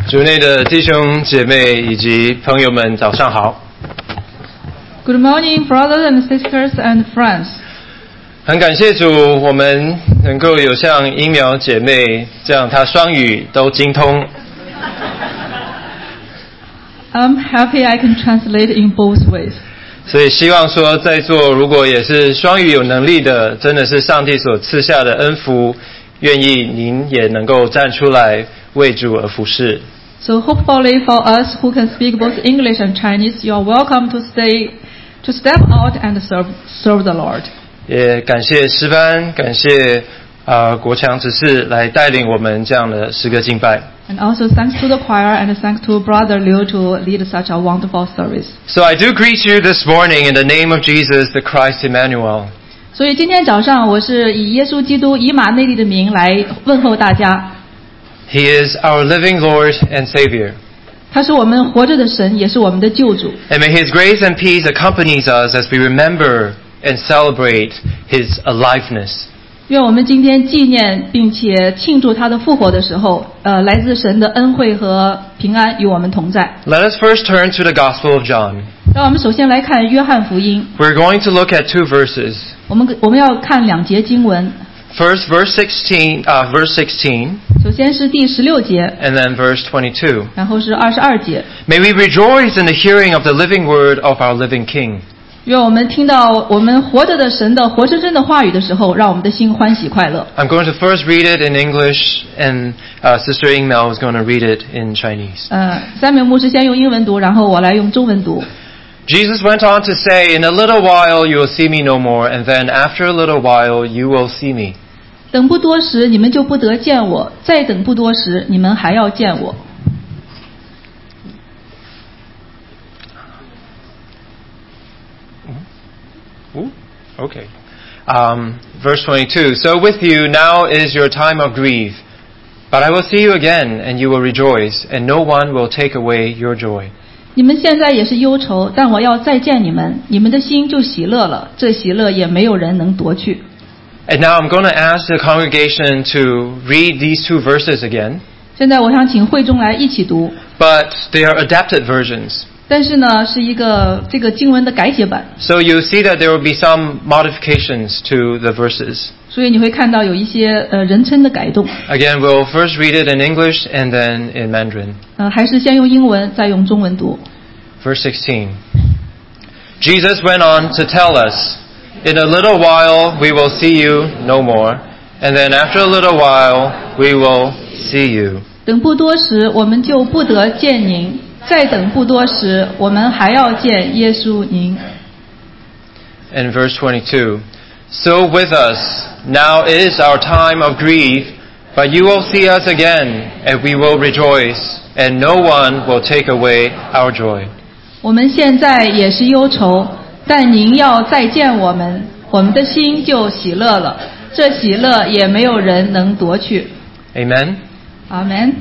主内的弟兄姐妹以及朋友们，早上好。 Good morning, brothers and sisters and friends. 很感谢主，我们能够有像英苗姐妹这样，她双语都精通。 I'm happy I can translate in both ways. 所以希望说，在座如果也是双语有能力的，真的是上帝所赐下的恩福，愿意您也能够站出来为主而服侍。 So hopefully for us who can speak both English and Chinese, you are welcome to step out and serve the Lord. 也感谢诗班，感谢国强执事来带领我们这样的诗歌敬拜。 And also thanks to the choir and thanks to Brother Liu to lead such a wonderful service. So I do greet you this morning in the name of Jesus, the Christ Emmanuel. 所以今天早上我是以耶稣基督以马内利的名来问候大家。 He is our living Lord and Savior. 他是我们活着的神，也是我们的救主。 And may His grace and peace accompanies us as we remember and celebrate His aliveness. 愿我们今天纪念并且庆祝他的复活的时候，来自神的恩惠和平安与我们同在。 Let us first turn to the Gospel of John. 让我们首先来看约翰福音。 We're going to look at two verses. 我们要看两节经文。 First, verse 16. 首先是第16节 and then verse 22. 然后是22节。 May we rejoice in the hearing of the living word of our living King. 愿我们听到我们活着的神的活生生的话语的时候，让我们的心欢喜快乐。 I'm going to first read it in English, and Sister Ingmel is going to read it in Chinese. 三美牧师先用英文读，然后我来用中文读。 Jesus went on to say, "In a little while you will see me no more, and then after a little while you will see me." 等不多时，你们就不得见我；再等不多时，你们还要见我。 Okay. Verse 22. So with you now is your time of grief, but I will see you again, and you will rejoice, and no one will take away your joy. 你们现在也是忧愁，但我要再见你们，你们的心就喜乐了，这喜乐也没有人能夺去。 And now I'm going to ask the congregation to read these two verses again. 现在我想请会众来一起读。 But they are adapted versions. 但是呢，是一个这个经文的改写版。 So you see that there will be some modifications to the verses. 所以你会看到有一些人称的改动。 Again, we'll first read it in English and then in Mandarin. 还是先用英文，再用中文读。 Verse 16. Jesus went on to tell us, "In a little while we will see you no more, and then after a little while we will see you." 等不多时，我们就不得见您；再等不多时，我们还要见耶稣您。 And verse 22. So with us now is our time of grief, but you will see us again, and we will rejoice, and no one will take away our joy. 我们现在也是忧愁，但您要再见我们，我们的心就喜乐了，这喜乐也没有人能夺去。 Amen? Amen.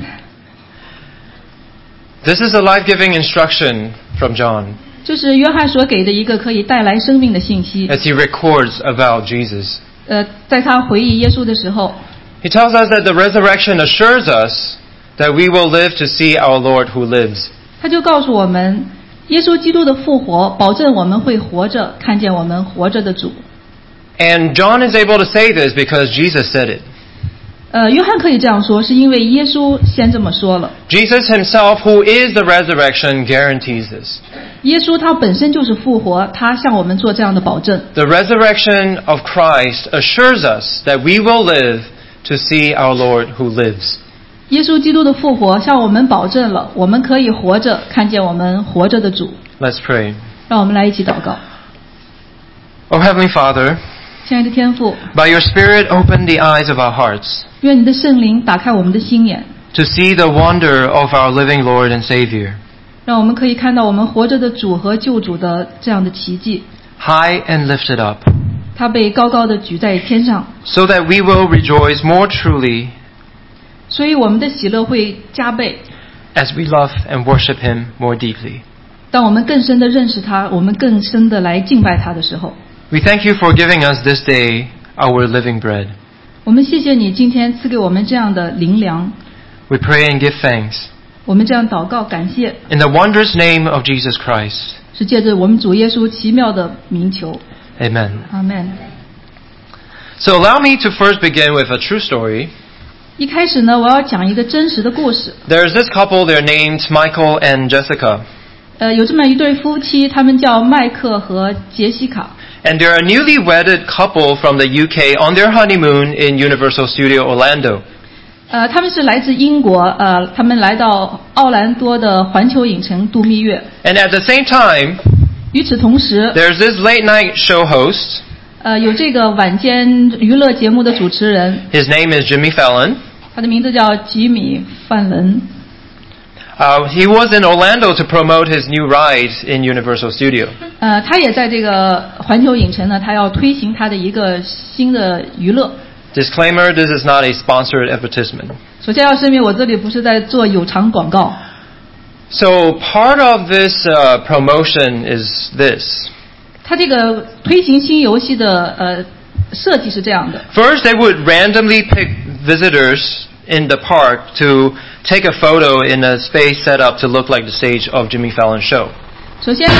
This is a life-giving instruction from John 这是约翰所给的一个可以带来生命的信息。 as he records about Jesus. 在他回忆耶稣的时候， He tells us that the resurrection assures us that we will live to see our Lord who lives. 他就告诉我们，耶稣基督的复活保证我们会活着，看见我们活着的主。 And John is able to say this because Jesus said it. 约翰可以这样说，是因为耶稣先这么说了。 Jesus himself, who is the resurrection, guarantees this. 耶稣他本身就是复活，他向我们做这样的保证。 The resurrection of Christ assures us that we will live to see our Lord who lives. 耶稣基督的复活向我们保证了，我们可以活着，看见我们活着的主。 Let's pray. 让我们来一起祷告。 Oh, Heavenly Father, 亲爱的天父， by your Spirit open the eyes of our hearts 愿你的圣灵打开我们的心眼， to see the wonder of our living Lord and Savior, 让我们可以看到我们活着的主和救主的这样的奇迹。 high and lifted up, 他被高高的举在天上， so that we will rejoice more truly 所以我们的喜乐会加倍。 as we love and worship Him more deeply. 当我们更深的认识他，我们更深的来敬拜他的时候， We thank you for giving us this day our living bread. 我们谢谢你今天赐给我们这样的灵粮。 We pray and give thanks. 我们这样祷告感谢， In the wondrous name of Jesus Christ. 是借着我们主耶稣奇妙的名求。 Amen. 阿们。 So allow me to first begin with a true story. 一开始呢，我要讲一个真实的故事。 There's this couple, they're named Michael and Jessica. 有这么一对夫妻，他们叫麦克和杰西卡。 And they're a newly wedded couple from the UK on their honeymoon in Universal Studio Orlando. 他们是来自英国，他们来到奥兰多的环球影城度蜜月。 And at the same time, 与此同时， there's this late night show host. 有这个晚间娱乐节目的主持人， His name is Jimmy Fallon. 他的名字叫吉米·范伦。 He was in Orlando to promote his new ride in Universal Studio. 他也在这个环球影城呢，他要推行他的一个新的娱乐。 Disclaimer, this is not a sponsored advertisement. 首先要声明，我这里不是在做有偿广告。 So part of this promotion is this. 他这个推行新游戏的设计是这样的。 First, they would randomly pick visitors in the park to take a photo in a space set up to look like the stage of Jimmy Fallon's show. 首先，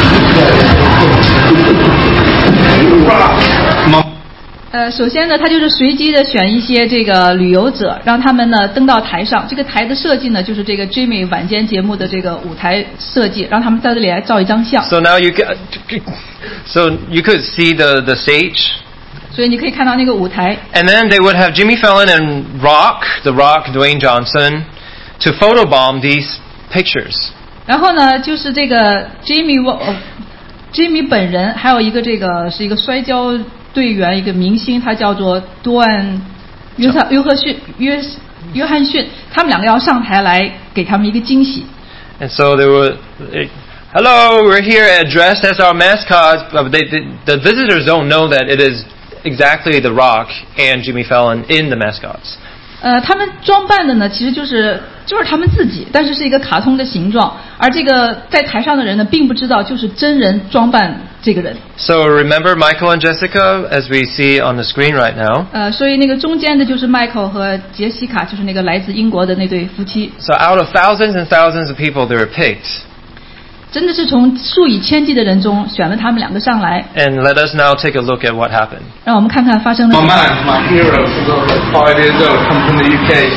首先呢，他就是随机的选一些这个旅游者，让他们呢登到台上。这个台的设计呢，就是这个 Jimmy 晚间节目的这个舞台设计，让他们在这里来照一张相。 So now you could see the stage. 所以你可以看到那个舞台。 And then they would have Jimmy Fallon and The Rock, Dwayne Johnson, to photobomb these pictures. 然后呢，就是这个 Jimmy 本人，还有一个这个是一个摔跤队员，一个明星，他叫做约翰逊，他们两个要上台来给他们一个惊喜。 And so they would, hello, we're here dressed as our mascots, but the visitors don't know that it is exactly The Rock and Jimmy Fallon in the mascots. 他们装扮的呢，其实就是他们自己，但是是一个卡通的形状，而这个在台上的人呢，并不知道就是真人装扮这个人。 So remember Michael and Jessica as we see on the screen right now. 所以那个中间的就是 Michael 和杰西卡，就是那个来自英国的那对夫妻。 So out of thousands and thousands of people, they were picked. 真的是从数以千计的人中选了他们两个上来。 And let us now take a look at what happened. 让我们看看发生了什么。 My man, my hero, since I was like 5 years old, come from the UK.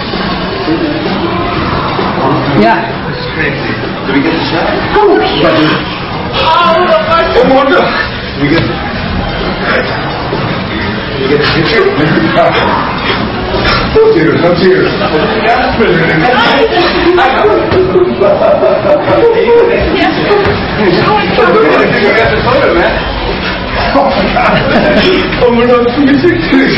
Yeah. It's crazy. Do we get to chat? Oh, my God. We get a picture? No tears. Oh my God. Oh my God, 26.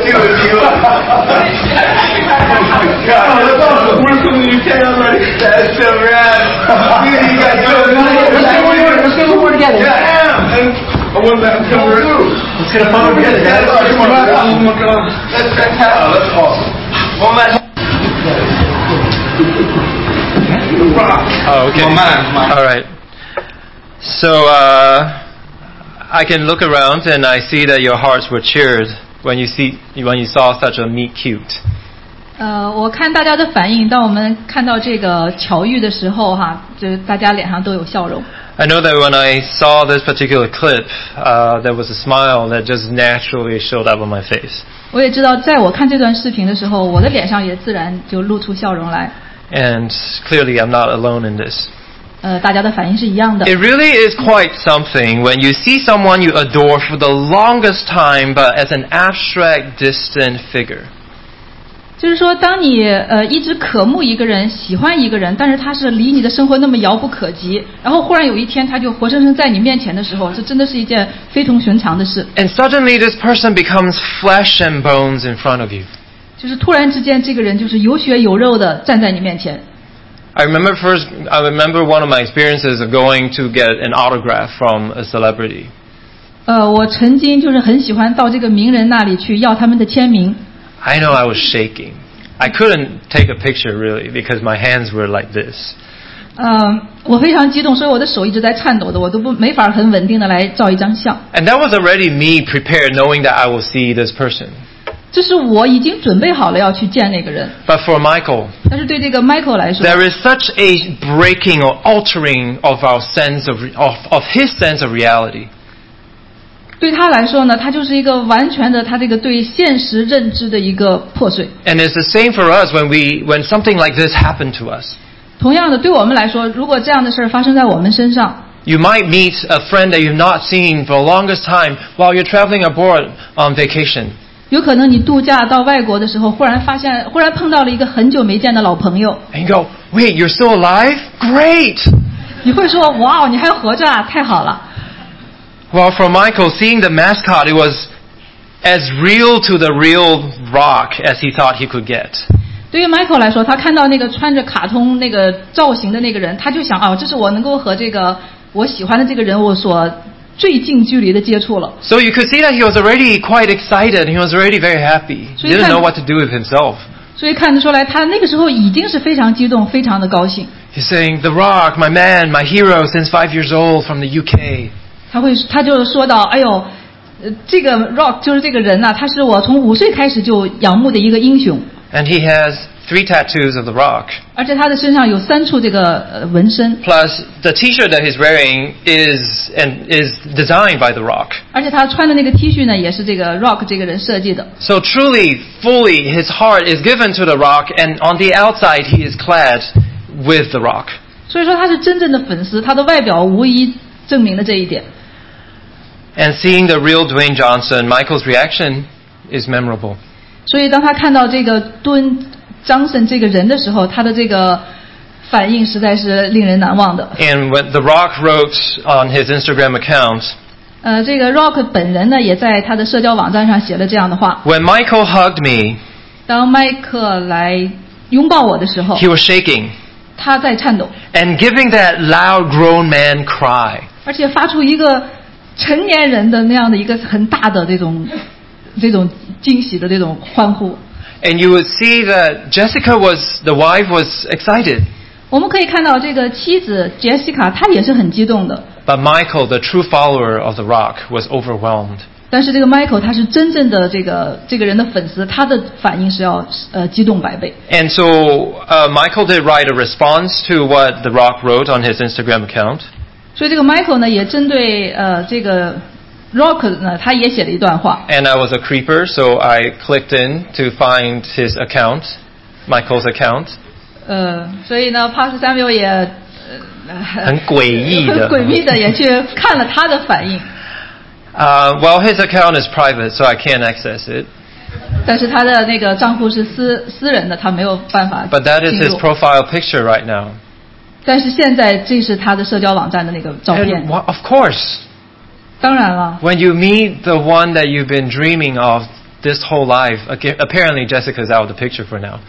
God, we're from the UK already. That's so rad. You guys Let's get one more together. Yeah, and I want that to come through. Let's get a photo together, guys. Oh my God. That's fantastic. Oh, that's awesome. One last. Oh, okay. My man. All right. So I can look around and I see that your hearts were cheered when you saw such a meet cute. 我看大家的反应，当我们看到这个巧遇的时候，哈，就是大家脸上都有笑容。 I know that when I saw this particular clip, there was a smile that just naturally showed up on my face. 我也知道，在我看这段视频的时候，我的脸上也自然就露出笑容来。 And clearly I'm not alone in this. 大家的反应是一样的。 It really is quite something when you see someone you adore for the longest time, but as an abstract, distant figure. 就是说，当你一直渴慕一个人、喜欢一个人，但是他是离你的生活那么遥不可及，然后忽然有一天他就活生生在你面前的时候，这真的是一件非同寻常的事。 And suddenly this person becomes flesh and bones in front of you. 就是突然之间，这个人就是有血有肉的站在你面前。 I remember one of my experiences of going to get an autograph from a celebrity. 我曾经就是很喜欢到这个名人那里去要他们的签名。 I know I was shaking. I couldn't take a picture really because my hands were like this. 我非常激动，所以我的手一直在颤抖的，我都没法很稳定的来照一张相。 And that was already me prepared knowing that I will see this person. 这是我已经准备好了要去见那个人。 But for Michael, 但是对这个 Michael 来说， there is such a breaking or altering of our sense of his sense of reality. 对他来说呢，他就是一个完全的他这个对现实认知的一个破碎。 And it's the same for us when something like this happened to us. 同样的，对我们来说，如果这样的事儿发生在我们身上， You might meet a friend that you've not seen for the longest time while you're traveling abroad on vacation. 有可能你度假到外国的时候，忽然碰到了一个很久没见的老朋友， And you go, wait, you're still alive? Great! 你会说哇，你还活着啊，太好了。 Well, for Michael, seeing the mascot, it was as real to the real Rock as he thought he could get. 对于 Michael 来说，他看到那个穿着卡通那个造型的那个人，他就想啊，这是我能够和这个我喜欢的这个人物所最近距离的接触了。 So you could see that he was already quite excited. He was already very happy. He didn't know what to do with himself. 所以看得出来，他那个时候已经是非常激动，非常的高兴。 He's saying, The Rock, my man, my hero since 5 years old from the UK. 他就说到，哎呦，这个 Rock 就是这个人呐、他是我从5岁开始就仰慕的一个英雄， And he has 3 tattoos of The Rock. 而且他的身上有3处这个纹身， Plus, the T-shirt that he's wearing is designed by The Rock. 而且他穿的那个 T 恤呢，也是这个 Rock 这个人设计的。 So truly, fully, his heart is given to The Rock, and on the outside he is clad with The Rock. 所以说他是真正的粉丝，他的外表无疑证明了这一点。 And seeing the real Dwayne Johnson, Michael's reaction is memorable. 所以当他看到这个敦张森这个人的时候，他的这个反应实在是令人难忘的。 And when The Rock wrote on his Instagram account, 这个 Rock 本人呢，也在他的社交网站上写了这样的话： when Michael hugged me, 当麦克来拥抱我的时候， he was shaking 他在颤抖， and giving that loud grown man cry. 而且发出一个成年人的那样的一个很大的这种惊喜的这种欢呼。 And you would see that the wife was excited. 我们可以看到这个妻子 Jessica 她也是很激动的， But Michael, the true follower of The Rock, was overwhelmed. 但是这个 Michael 他是真正的这个人的粉丝，他的反应是要激动100倍。 And so Michael did write a response to what The Rock wrote on his Instagram account. 所以这个 Michael 呢，也针对这个 Rock 呢，他也写了一段话。 And I was a creeper, so I clicked in to find his account, Michael's account. 所以呢 Pastor Samuel 也很诡异的很诡秘的也去看了他的反应。 Well, his account is private, so I can't access it. 但是他的那个账户是私人的，他没有办法 But that is 进 his 入。 profile picture right now. 但是现在这是他的社交网站的那个照片。 And of course, 当然了， when you meet the one that you've been dreaming of this whole life, apparently Jessica's out of the picture for now.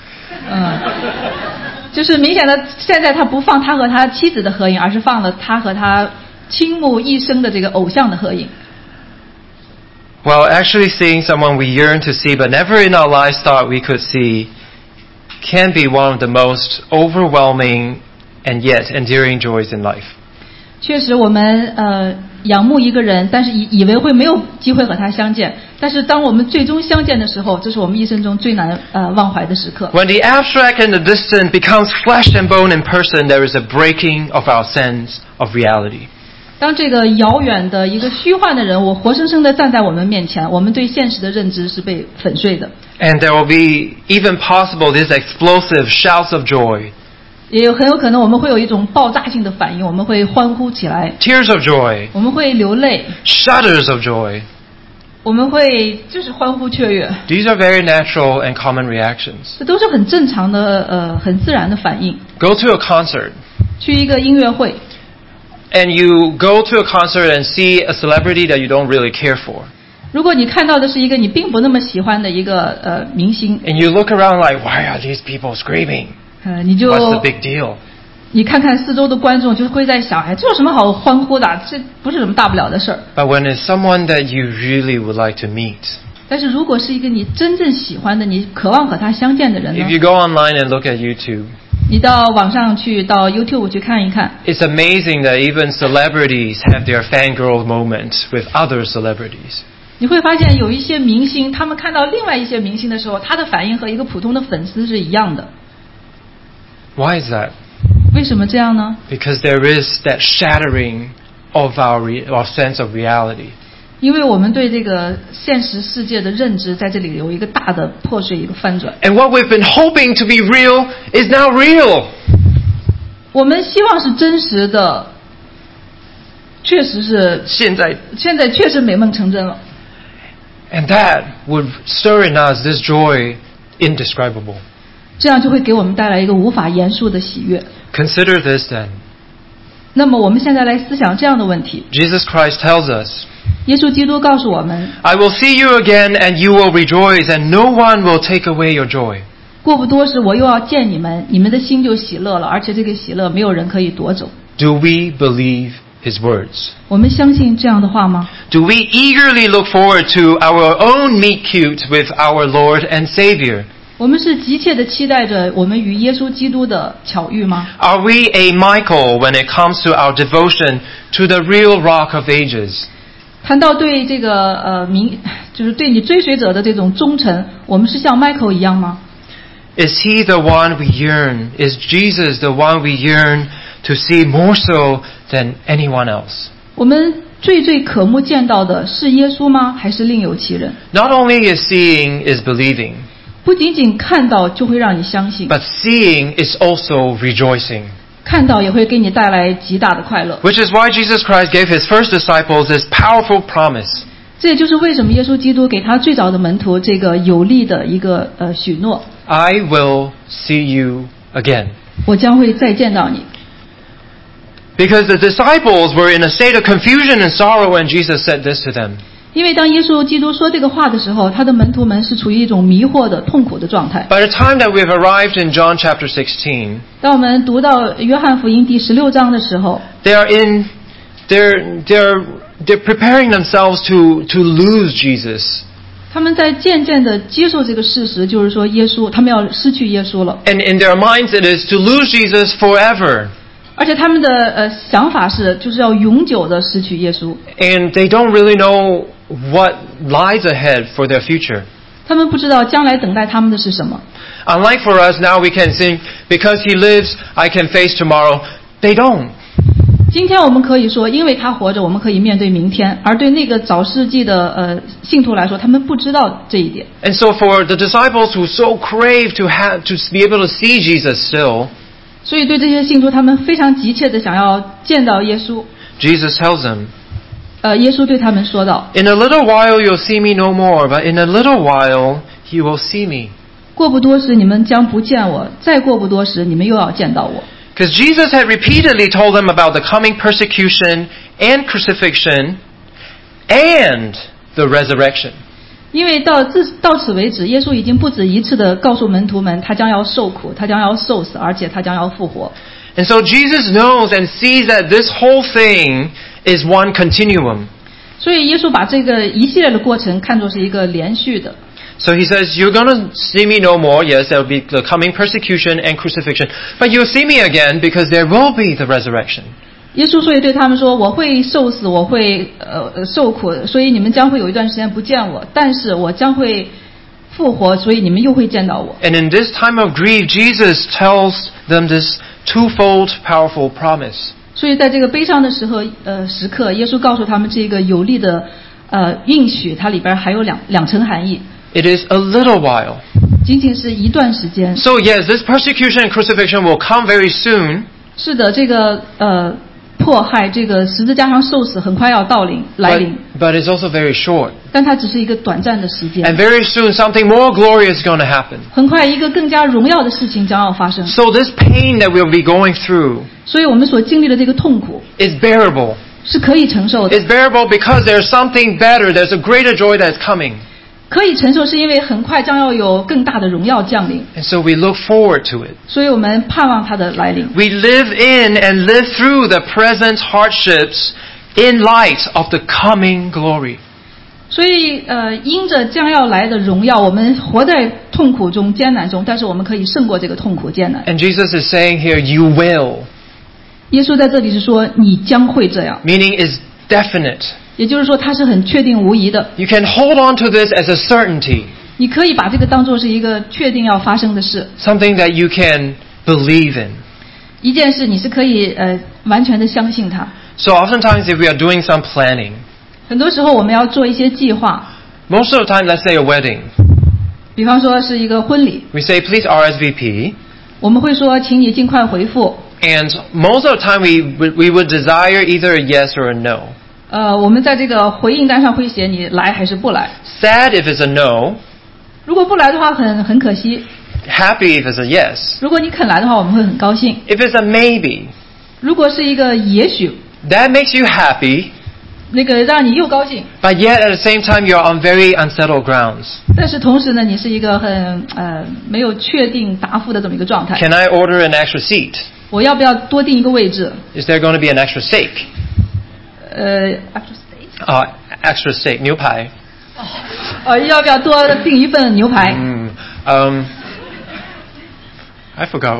就是明显的，现在他不放他和他妻子的合影，而是放了他和他倾慕一生的这个偶像的合影。 Well, actually seeing someone we yearn to see but never in our lives thought we could see can be one of the most overwhelming and yet endearing joys in life. 确实，我们仰慕一个人，但是以为会没有机会和他相见。但是当我们最终相见的时候，这是我们一生中最难忘怀的时刻。 When the abstract and the distant becomes flesh and bone in person, there is a breaking of our sense of reality. 当这个遥远的一个虚幻的人物活生生的站在我们面前，我们对现实的认知是被粉碎的。 And there will be even possible these explosive shouts of joy, 也很有可能我们会有一种爆炸性的反应，我们会欢呼起来， tears of joy, 我们会流泪， shudders of joy. 我们会就是欢呼雀跃， These are very natural and common reactions. 这都是很正常的很自然的反应。 Go to a concert, 去一个音乐会， and you go to a concert and see a celebrity that you don't really care for. 如果你看到的是一个你并不那么喜欢的一个明星， And you look around like, why are these people screaming? 你就 What's the big deal? 你看看四周的观众，就会在想，哎，这有什么好欢呼的？这不是什么大不了的事儿。 But when it's someone that you really would like to meet, 但是如果是一个你真正喜欢的，你渴望和他相见的人呢 if？you go online and look at YouTube, 你到网上去，到 YouTube 去看一看， it's amazing that even celebrities have their fangirl moment with other celebrities. 你会发现有一些明星，他们看到另外一些明星的时候，他的反应和一个普通的粉丝是一样的。 Why is that? 为什么这样呢？ Because there is that shattering of our sense of reality. 因为我们对这个现实世界的认知在这里有一个大的破碎，一个翻转。 And what we've been hoping to be real is now real. 我们希望是真实的，确实是现在确实美梦成真了。 And that would stir in us this joy indescribable. 这样就会给我们带来一个无法言述的喜悦。 Consider this then. 那么我们现在来思想这样的问题。 Jesus Christ tells us, 耶稣基督告诉我们， I will see you again and you will rejoice and no one will take away your joy. 过不多时我又要见你们，你们的心就喜乐了，而且这个喜乐没有人可以夺走。 Do we believe His words? 我们相信这样的话吗？ Do we eagerly look forward to our own meet cute with our Lord and Savior? 我们是急切地期待着我们与耶稣基督的巧遇吗？ Are we a Michael when it comes to our devotion to the real rock of ages? 谈到对这个就是对你追随者的这种忠诚，我们是像 Michael 一样吗？ Is He the one we yearn? Is Jesus the one we yearn to see more so than anyone else? 我们最渴慕见到的是耶稣吗？还是另有其人？ Not only is seeing is believing, 不仅仅看到就会让你相信， but seeing is also rejoicing. 看到也会给你带来极大的快乐。 Which is why Jesus Christ gave His first disciples this powerful promise. 这也就是为什么耶稣基督给他最早的门徒这个有力的一个许诺： I will see you again. 我将会再见到你。 Because the disciples were in a state of confusion and sorrow when Jesus said this to them. 因为当耶稣基督说这个话的时候，他的门徒们是处于一种迷惑的、痛苦的状态。 By the time that we've arrived in John chapter 16, 当我们读到约翰福音第16章的时候， they're preparing themselves to lose Jesus. 他们在渐渐地接受这个事实，就是说耶稣，他们要失去耶稣了。 And in their minds it is to lose Jesus forever. 而且他们的想法是，就是要永久的失去耶稣。 And they don't really know what lies ahead for their future. 他们不知道将来等待他们的是什么。 Unlike for us now we can sing, because He lives, I can face tomorrow. They don't. 今天我们可以说，因为他活着，我们可以面对明天。而对那个早世纪的信徒来说，他们不知道这一点。 And so for the disciples who so crave to be able to see Jesus still, 所以对这些信徒，他们非常急切的想要见到耶稣。 Jesus tells them, 耶稣对他们说道： In a little while you'll see me no more, but in a little while you will see me. 过不多时，你们将不见我；再过不多时，你们又要见到我。 Because Jesus had repeatedly told them about the coming persecution and crucifixion and the resurrection. 因为到此为止，耶稣已经不止一次的告诉门徒们，他将要受苦，他将要受死，而且他将要复活。 And so Jesus knows and sees that this whole thing is one continuum. 所以耶稣把这个一系列的过程看作是一个连续的。 So He says, you're going to see me no more. Yes, there will be the coming persecution and crucifixion. But you'll see me again because there will be the resurrection. 耶稣所以对他们说：“我会受死，我会受苦，所以你们将会有一段时间不见我，但是我将会复活，所以你们又会见到我。” And in this time of grief, Jesus tells them this twofold powerful promise. 所以在这个悲伤的时刻，耶稣告诉他们这个有力的应许，它里边还有两层含义。 It is a little while. 仅仅是一段时间。 So yes, this persecution and crucifixion will come very soon. 是的，这个迫害，这个十字架上受死，很快要来临。 But it's also very short. 但它只是一个短暂的时间。 And very soon something more glorious is going to happen. 很快一个更加荣耀的事情将要发生。 So this pain that we'll be going through 所以我们所经历的这个痛苦 is bearable. 是可以承受的。 It's bearable because there's something better. There's a greater joy that's coming. 可以承受是因为很快将要有更大的荣耀降临。 And so we look forward to it. 所以我们盼望它的来临。 We live in and live through the present hardships in light of the coming glory. 所以因着将要来的荣耀，我们活在痛苦中、艰难中，但是我们可以胜过这个痛苦艰难。 And Jesus is saying here, you will. 耶稣在这里是说，你将会这样， Meaning is definite. 也就是说它是很确定无疑的。 You can hold on to this as a certainty, 你可以把这个当作是一个确定要发生的事， something that you can believe in. 一件事你是可以完全的相信它。 So oftentimes if we are doing some planning, 很多时候我们要做一些计划， most of the time, let's say a wedding, 比方说是一个婚礼， we say please RSVP, 我们会说请你尽快回复。 and most of the time we would desire either a yes or a no. 我们在这个回应单上会写你来还是不来。 Sad if it's a no, 如果不来的话很可惜， happy if it's a yes. 如果你肯来的话我们会很高兴。 If it's a maybe, 如果是一个也许， that makes you happy, 那个让你又高兴， but yet at the same time you're on very unsettled grounds. 但是同时呢你是一个很没有确定答复的这么一个状态。 Can I order an extra seat? 我要不要多订一个位置 Is there going to be an extra steak? Extra steak, 牛排。 要不要多订一份牛排？ I forgot.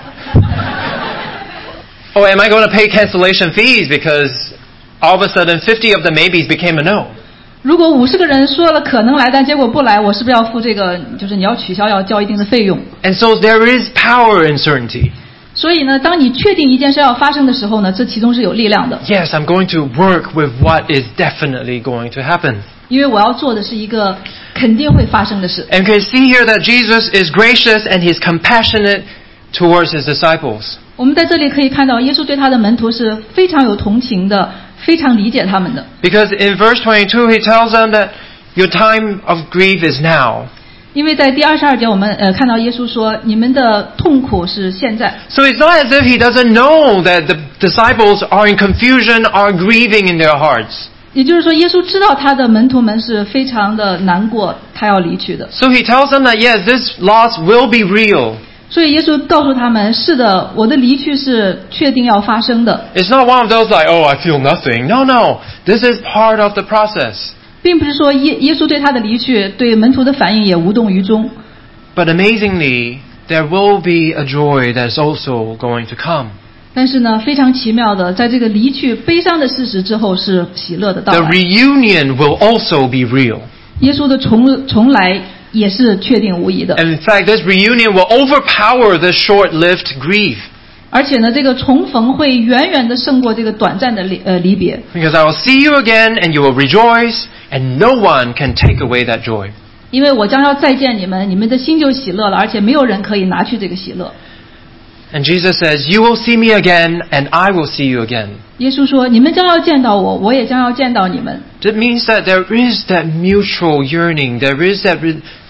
Oh, am I going to pay cancellation fees because all of a sudden 50 of the maybes became a no? 如果50个人说了可能来，但结果不来，我是不是要付这个？就是你要取消，要交一定的费用。 And so there is power in certainty. 所以呢，当你确定一件事要发生的时候呢，这其中是有力量的。 Yes, I'm going to work with what is definitely going to happen. 因为我要做的是一个肯定会发生的事。 And you can see here that Jesus is gracious and he's compassionate towards his disciples. 我们在这里可以看到，耶稣对他的门徒是非常有同情的，非常理解他们的。 Because in verse 22 he tells them that your time of grief is now. 因为在第22节我们看到耶稣说，你们的痛苦是现在。 So it's not as if he doesn't know that the disciples are in confusion, are grieving in their hearts. 也就是说，耶稣知道他的门徒们是非常的难过，他要离去的。 So he tells them that yes, this loss will be real. 所以耶稣告诉他们，是的，我的离去是确定要发生的。 It's not one of those like, oh, I feel nothing. No. This is part of the process. 并不是说耶稣对他的离去，对门徒的反应也无动于衷。 But amazingly, there will be a joy that is also going to come. 但是呢，非常奇妙的，在这个离去悲伤的事实之后，是喜乐的到 The 来。 reunion will also be real. 耶稣的重来也是确定无疑的。 And in fact, this reunion will overpower the short-lived grief. 而且呢，这个重逢会远远的胜过这个短暂的离别。 Because I will see you again and you will rejoice, and no one can take away that joy. 因为我将要再见你们，你们的心就喜乐了，而且没有人可以拿去这个喜乐。 And Jesus says, you will see me again, and I will see you again. 耶稣说：“你们将要见到我，我也将要见到你们。” That means that there is that mutual yearning, there is that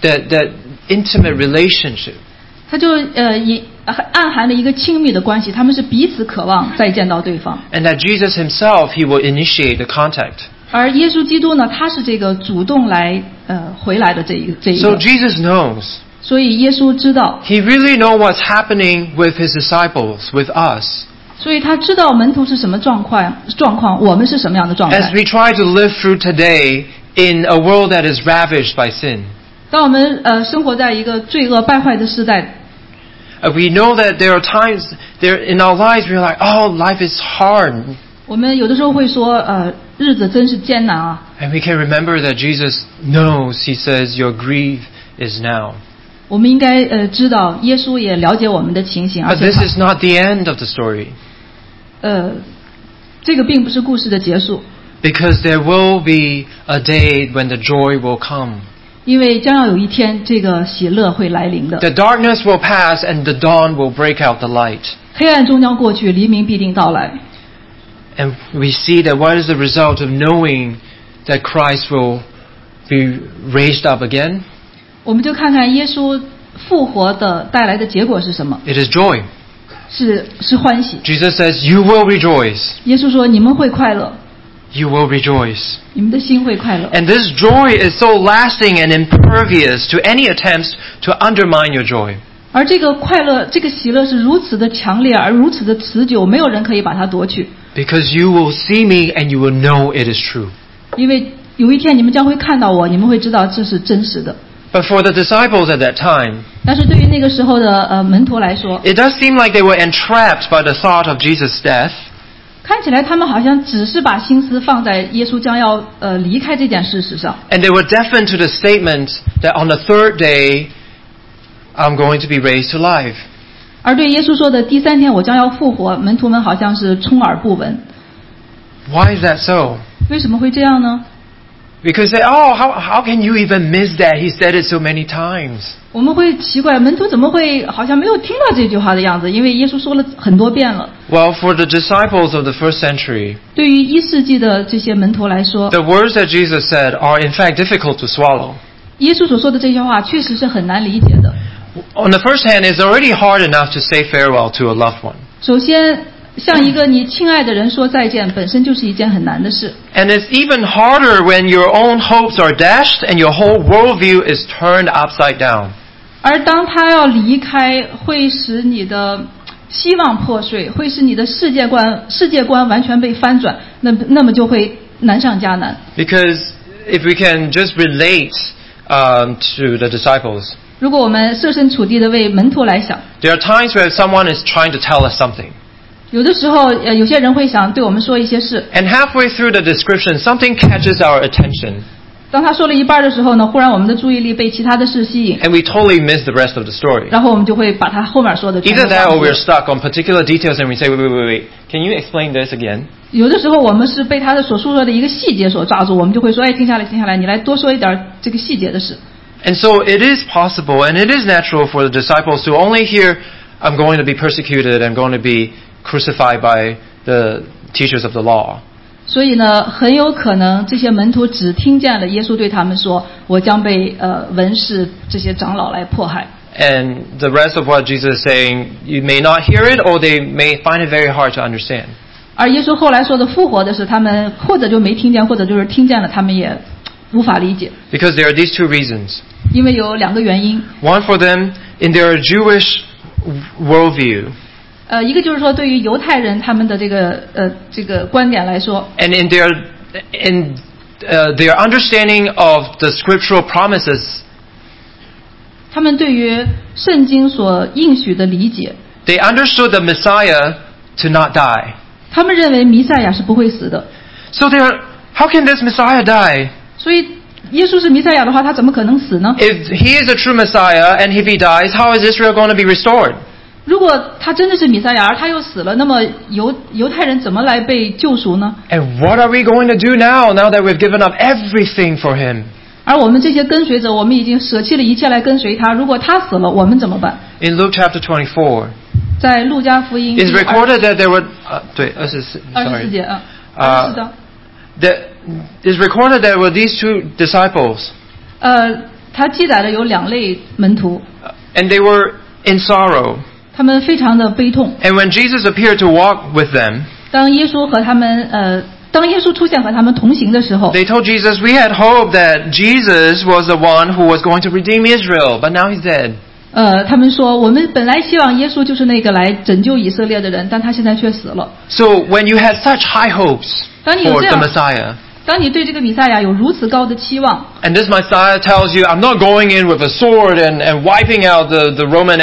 intimate relationship. 他就也暗含了一个亲密的关系，他们是彼此渴望再见到对方。 And that Jesus himself, he will initiate the contact. 而耶稣基督呢，他是这个主动来回来的这一 So 个。 Jesus knows. 所以耶稣知道， He really knows what's happening with his disciples, with us. 所以他知道门徒是什么状况，我们是什么样的状 As 态。 we try to live through today in a world that is ravaged by sin. 当我们生活在一个罪恶败坏的时代， We know that there are times there in our lives we're like, oh, life is hard. 我们有的时候会说，日子真是艰难啊。 And we can remember that Jesus knows, he says, your grief is now. 我们应该知道，耶稣也了解我们的情形，而 But 且 this is not the end of the story. 这个并不是故事的结束， Because there will be a day when the joy will come. 因为将要有一天，这个喜乐会来临的。 The darkness will pass and the dawn will break out the light. 黑暗终将过去，黎明必定到来。 And we see that what is the result of knowing that Christ will be raised up again? 我们就看看耶稣复活的带来的结果是什么？ It is joy. 是欢喜。 Jesus says, you will rejoice. 耶稣说：“你们会快乐， You will rejoice. 你们的心会快乐。” And this joy is so lasting and impervious to any attempts to undermine your joy. 而这个快乐，这个喜乐是如此的强烈，而如此的持久，没有人可以把它夺去。 Because you will see me and you will know it is true. 因为有一天你们将会看到我，你们会知道这是真实的。 But for the disciples at that time, 但是对于那个时候的门徒来说， it does seem like they were entrapped by the thought of Jesus' death. 看起来他们好像只是把心思放在耶稣将要离开这件事实上。 And they were deafened to the statement that on the third day, I'm going to be raised to life. 而对耶稣说的第3天我将要复活，门徒们好像是充耳不闻。 Why is that so? 为什么会这样呢？ Because they, how can you even miss that? He said it so many times. 我们会奇怪门徒怎么会好像没有听到这句话的样子，因为耶稣说了很多遍了。 Well, for the disciples of the first century, 对于1世纪的这些门徒来说， the words that Jesus said are in fact difficult to swallow. 耶稣所说的这些话确实是很难理解的。 On the first hand, it's already hard enough to say farewell to a loved one. 首先，向一个你亲爱的人说再见，本身就是一件很难的事。 And it's even harder when your own hopes are dashed and your whole worldview is turned upside down. 而当他要离开，会使你的希望破碎，会使你的世界观完全被翻转，那么就会难上加难。 Because if we can just relate to the disciples, 如果我们设身处地的为门徒来想， there are times where someone is trying to tell us something. 有的时候有些人会想对我们说一些事， And halfway through the description, something catches our attention. 当他说了一半的时候呢，忽然我们的注意力被其他的事吸引， And we totally miss the rest of the story. 然后我们就会把他后面说的全部 Either that 忘 or 记 we're stuck on particular details and we say, wait. Can you explain this again? 有的时候我们是被他的所述说的一个细节所抓住，我们就会说，哎，停下来，你来多说一点这个细节的事。 And so it is possible and it is natural for the disciples to only hear, I'm going to be persecuted, I'm going to be crucified by the teachers of the law. 所以呢，很有可能这些门徒只听见了耶稣对他们说，我将被文士这些长老来迫害。 And the rest of what Jesus is saying, you may not hear it or they may find it very hard to understand. 而耶稣后来说的复活的是，他们或者就没听见，或者就是听见了，他们也无法理解。 Because there are these two reasons. 因为有2个原因。 One for them, in their Jewish worldview, 一个就是说，对于犹太人他们的这个观点来说， and in their understanding of the scriptural promises, 他们对于圣经所应许的理解， they understood the Messiah to not die. 他们认为弥赛亚是不会死的。 So how can this Messiah die? 所以耶稣是弥赛亚的话，他怎么可能死呢？ If he is a true Messiah and if he dies, how is Israel going to be restored? 如果他真的是弥赛亚，而他又死了，那么犹太人怎么来被救赎呢？ And what are we going to do now that we've given up everything for him? 而我们这些跟随者，我们已经舍弃了一切来跟随他。如果他死了，我们怎么办？ In Luke chapter 24, 在路加福音 it's recorded that there were 24节24章， it's recorded there were these two disciples, 他记载了有2类门徒， and they were in sorrow. 他们非常的悲痛。 And when Jesus appeared to walk with them, 当耶稣出现和他们同行的时候， they told Jesus, we had hoped that Jesus was the one who was going to redeem Israel, but now he's dead. 他们说我们本来希望耶稣就是那个来拯救以色列的人，但他现在却死了。 So when you had such high hopes 当你有 for 这 the 样， Messiah, 当你对这个弥赛亚有如此高的期望， and this Messiah tells you, I'm not going in with a sword and wiping out the Roman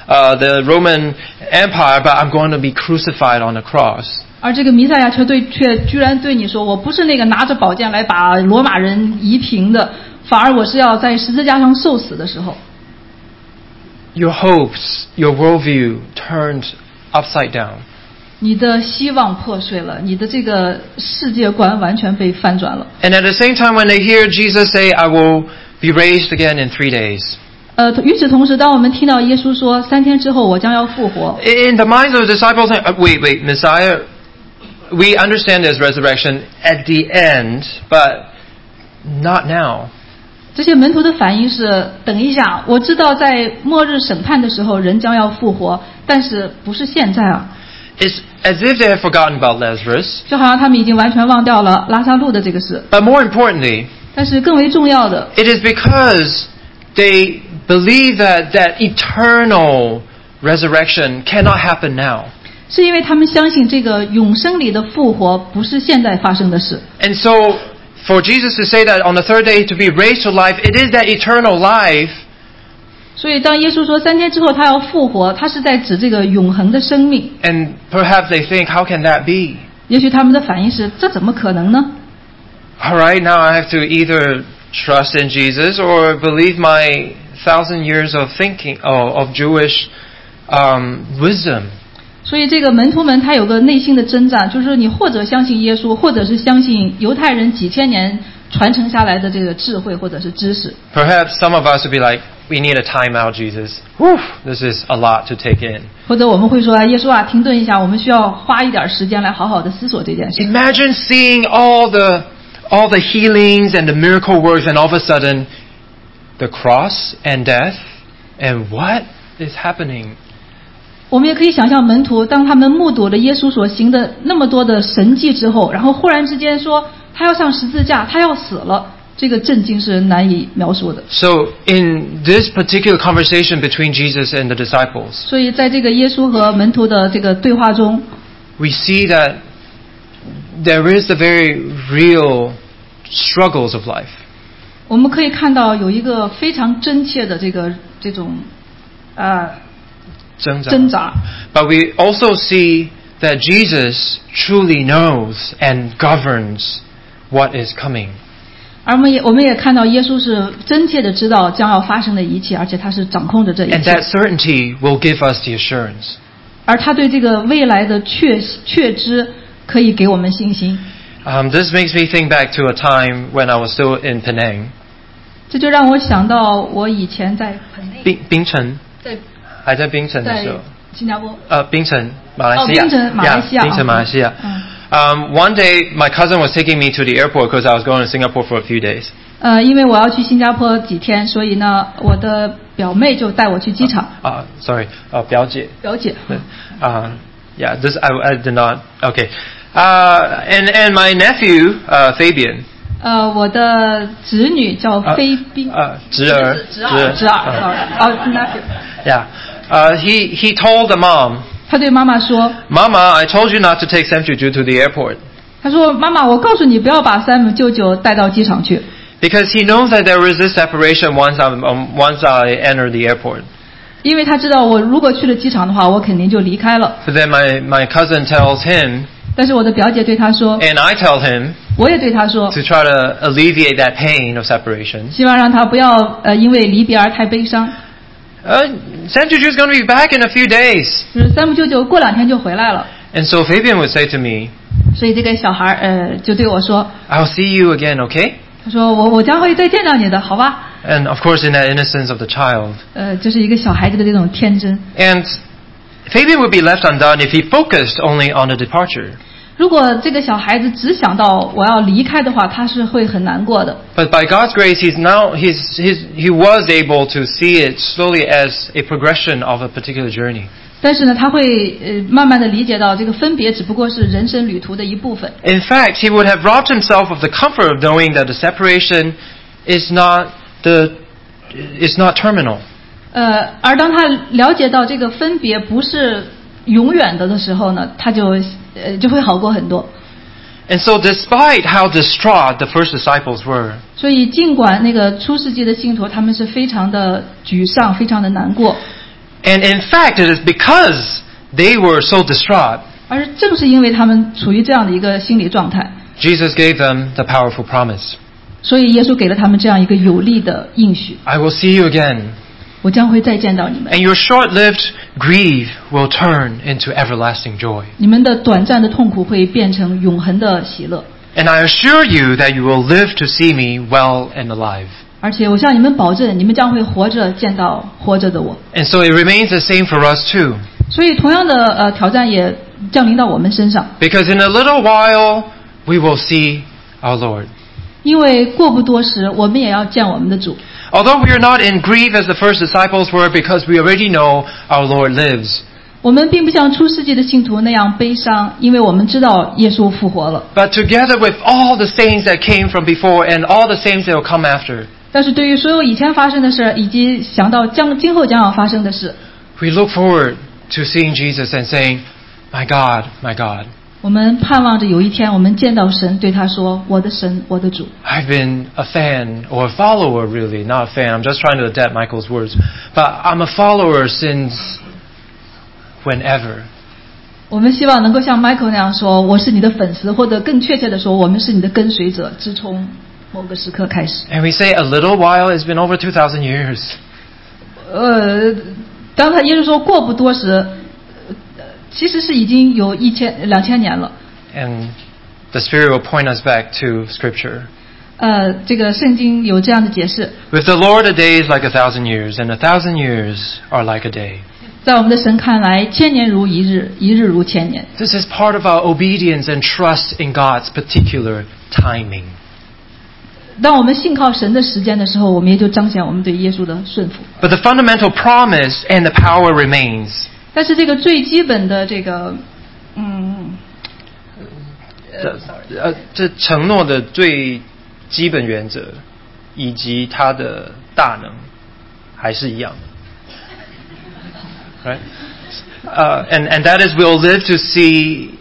Empire, but I'm going to be crucified on the cross. 而这个弥赛亚却居然对你说，我不是那个拿着宝剑来把罗马人夷平的，反而我是要在十字架上受死的时候。 Your hopes, your worldview turned upside down. 你的希望破碎了，你的这个世界观完全被翻转了。 And at the same time, when they hear Jesus say, I will be raised again in 3 days, 与此同时，当我们听到耶稣说3天之后我将要复活， in the minds of the disciples, wait, Messiah, we understand there's resurrection at the end, but not now. 这些门徒的反应是：等一下，我知道在末日审判的时候人将要复活，但是不是现在啊。 It's as if they have forgotten about Lazarus. 就好像他们已经完全忘掉了拉撒路的这个事。 But more importantly, 但是更为重要的， it is because they believe that eternal resurrection cannot happen now. 是因为他们相信这个永生里的复活不是现在发生的事。 And so, for Jesus to say that on the third day to be raised to life, it is that eternal life. 所以当耶稣说3天之后他要复活，他是在指这个永恒的生命。 And perhaps they think, how can that be? 也许他们的反应是这怎么可能呢？ All right, now I have to either trust in Jesus or believe my 1,000 years of thinking of Jewish wisdom. 所以这个门徒们他有个内心的挣扎，就是你或者相信耶稣，或者是相信犹太人几千年传承下来的这个智慧或者是知识。 Perhaps some of us would be like, we need a timeout, Jesus. Whew, this is a lot to take in. 或者我们会说，耶稣啊，停顿一下，我们需要花一点时间来好好的思索这件事。 Imagine seeing all the healings and the miracle works, and all of a sudden, the cross and death, and what is happening? 我们也可以想象门徒当他们目睹了耶稣所行的那么多的神迹之后，然后忽然之间说他要上十字架，他要死了，这个震惊是难以描述的。 So, in this particular conversation between Jesus and the disciples, 所以在这个耶稣和门徒的这个对话中， we see that there is the very real struggles of life. 我们可以看到有一个非常真切的这种挣扎。 But we also see that Jesus truly knows and governs what is coming. 而我们也看到耶稣是真切的知道将要发生的一切，而且他是掌控着这一 And 切。 that certainty will give us the assurance. 而他对这个未来的确知可以给我们信心。 This makes me think back to a time when I was still in Penang. 这就让我想到我以前在槟城还在槟城的时候， 在新加坡。 槟城马来西亚。 槟城马来西亚。 槟城马来西亚。One day, my cousin was taking me to the airport because I was going to Singapore for a few days. 因为我要去新加坡几天，所以呢，我的表妹就带我去机场。 Sorry, 表姐。 表姐。 Yeah, this I did not. Okay. And my nephew, Fabian. 我的侄女叫菲宾。 侄儿。 nephew. Yeah. He told the mom. 他对妈妈说 Mama, I told you not to take Sam Juju to the airport. 他说妈妈，我告诉你不要把Sam舅舅带到机场去。 Because he knows that there is this separation once I enter the airport. 因为他知道我如果去了机场的话，我肯定就离开了。 So then my cousin tells him. 但是我的表姐对他说 And I tell him. 我也对他说 To try to alleviate that pain of separation. 希望让他不要因为离别而太悲伤。 Sam Juju is going to be back in a few days. 就是Sam舅舅过2天就回来了。 And so Fabian would say to me. 所以这个小孩就对我说 I'll see you again, okay? 他说我将会再见到你的，好吧？ And of course, in that innocence of the child. 就是一个小孩子的这种天真。 And Fabian would be left undone if he focused only on the departure. 如果这个小孩子只想到我要离开的话，他是会很难过的。 But by God's grace, he was able to see it slowly as a progression of a particular journey. 但是呢，他会慢慢的理解到，这个分别只不过是人生旅途的一部分。 In fact, he would have robbed himself of the comfort of knowing that the separation is not terminal. 而当他了解到这个分别不是永远的时候呢，他就会好过很多。 And so, despite how distraught the first disciples were, 所以尽管那个初世纪的信徒他们是非常的沮丧，非常的难过。 and in fact, it is because they were so distraught, 而正是因为他们处于这样的一个心理状态， Jesus gave them the powerful promise. 所以耶稣给了他们这样一个有力的应许： I will see you again. 我将会再见到你们， And your short-lived grief will turn into everlasting joy. 你们的短暂的痛苦会变成永恒的喜乐。 And I assure you that you will live to see me well and alive. 而且我向你们保证，你们将会活着见到活着的我。 And so it remains the same for us too. 所以同样的挑战也降临到我们身上， Because in a little while, we will see our Lord. 因为过不多时，我们也要见我们的主。 Although we are not in grief as the first disciples were, because we already know our Lord lives. 我们并不像初世纪的信徒那样悲伤，因为我们知道耶稣复活了。 But together with all the saints that came from before and all the saints that will come after, 但是对于所有以前发生的事，以及想到今后将要发生的事， we look forward to seeing Jesus and saying, My God, my God. 我们盼望着有一天我们见到神，对他说：“我的神，我的主。” I've been a fan or a follower, really, not a fan. I'm just trying to adapt Michael's words. But I'm a follower since whenever. 我们希望能够像 Michael 那样说，我是你的粉丝，或者更确切的说，我们是你的跟随者，自从某个时刻开始。 And we say a little while has been over 2,000 years. 当他耶稣说过不多时，其实是已经有2000年了。 And the Spirit will point us back to Scripture. 这个圣经有这样的解释。 With the Lord, a day is like 1,000 years, and 1,000 years are like a day. 在我们的神看来，千年如一日，一日如千年。 This is part of our obedience and trust in God's particular timing. 当我们信靠神的时间的时候，我们也就彰显我们对耶稣的顺服。 But the fundamental promise and the power remains. 但是这个最基本的这个， 这承诺的最基本原则以及它的大能还是一样的。Right? And that is we'll live to see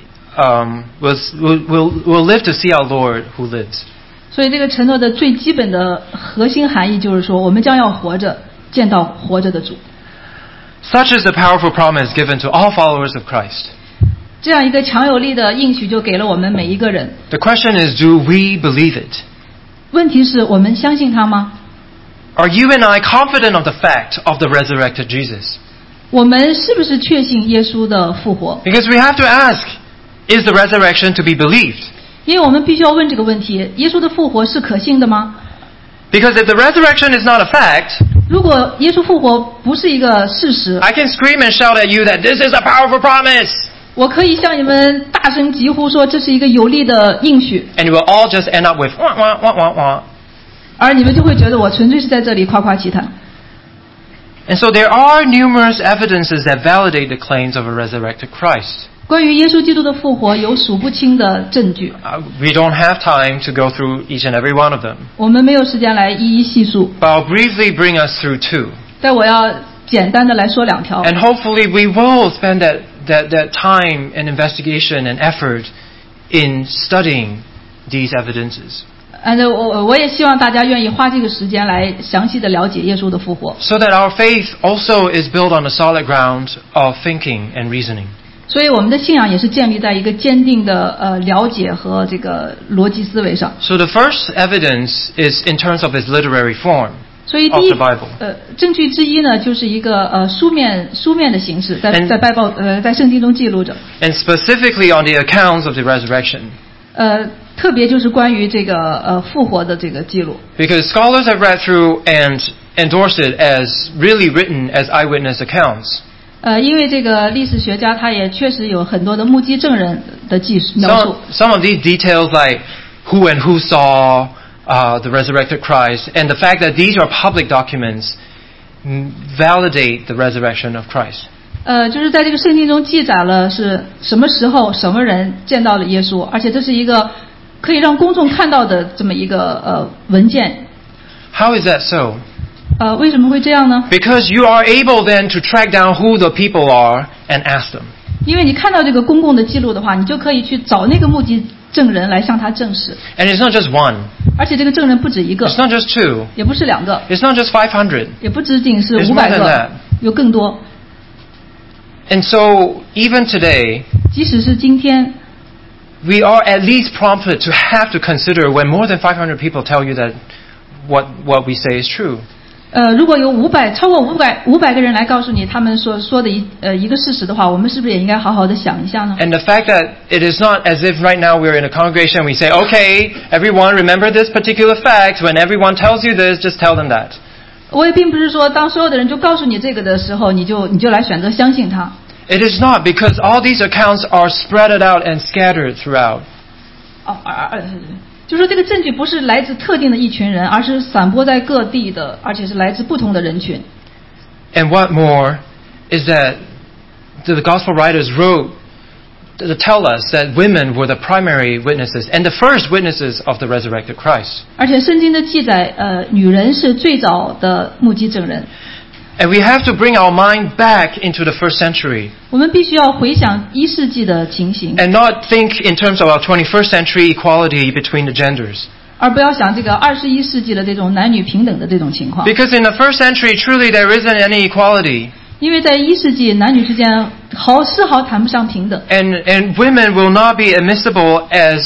we'll live to see our Lord who lives. 所以这个承诺的最基本的核心含义就是说，我们将要活着见到活着的主。 Such is the powerful promise given to all followers of Christ. 这样一个强有力的应许就给了我们每一个人。 The question is, do we believe it? 问题是我们相信他吗？ Are you and I confident of the fact of the resurrected Jesus? 我们是不是确信耶稣的复活？ Because we have to ask, is the resurrection to be believed? 因为我们必须要问这个问题：耶稣的复活是可信的吗？ Because if the resurrection is not a fact, 如果耶稣复活不是一个事实， I can scream and shout at you that this is a powerful promise. 我可以向你们大声疾呼说这是一个有力的应许， And you will all just end up with wah, wah, wah, wah, wah. 而你们就会觉得我纯粹是在这里夸夸其谈。 And so there are numerous evidences that validate the claims of a resurrected Christ. 关于耶稣基督的复活有数不清的证据， We don't have time to go through each and every one of them. 我们没有时间来一一细数， But I'll briefly bring us through two. 但我要简单的来说两条。 And hopefully we will spend that time and investigation and effort in studying these evidences. 我也希望大家愿意花这个时间来详细的了解耶稣的复活， So that our faith also is built on a solid ground of thinking and reasoning. 所以我们的信仰也是建立在一个坚定的了解和这个逻辑思维上。 So the first evidence is in terms of its literary form 所以第 of 一 the Bible. 证据之一呢，就是一个书面的形式，在圣经中记录着。 And specifically on the accounts of the resurrection. 特别就是关于这个复活的这个记录。 Because scholars have read through and endorsed it as really written as eyewitness accounts. 因为这个历史学家他也确实有很多的目击证人的描述。 Some of these details like who and who saw the resurrected Christ and the fact that these are public documents validate the resurrection of Christ. 就是在这个圣经中记载了是什么时候什么人见到了耶稣，而且这是一个可以让公众看到的这么一个文件。 How is that so? 为什么会这样呢？ Because you are able then to track down who the people are and ask them. 因为你看到这个公共的记录的话，你就可以去找那个目击证人来向他证实。 And it's not just one. 而且这个证人不止一个， It's not just two. 也不是两个， It's not just 500. 也不仅仅是 There's more 500 than 个 that.， 有更多。 And so even today, 即使是今天， we are at least prompted to have to consider when more than 500 people tell you that what we say is true. 如果有超过500个人来告诉你他们说的一个事实的话，我们是不是也应该好好的想一下呢？ And the fact that it is not as if right now we're in a congregation and we say, okay, everyone remember this particular fact. When everyone tells you this, just tell them that. 我也并不是说当所有的人就告诉你这个的时候，你就来选择相信他。 It is not, because all these accounts are spread out and scattered throughout. 就是说这个证据不是来自特定的一群人，而是散播在各地的，而且是来自不同的人群。 And what more is that the gospel writers wrote to tell us that women were the primary witnesses and the first witnesses of the resurrected Christ. 而且圣经的记载，女人是最早的目击证人。 And we have to bring our mind back into the first century 我们必须要回想1世纪的情形， and not think in terms of our 21st century equality between the genders. 而不要想这个21世纪的这种男女平等的这种情况。 Because in the first century, truly there isn't any equality. 因为在1世纪，男女之间丝毫谈不上平等。 And women will not be admissible as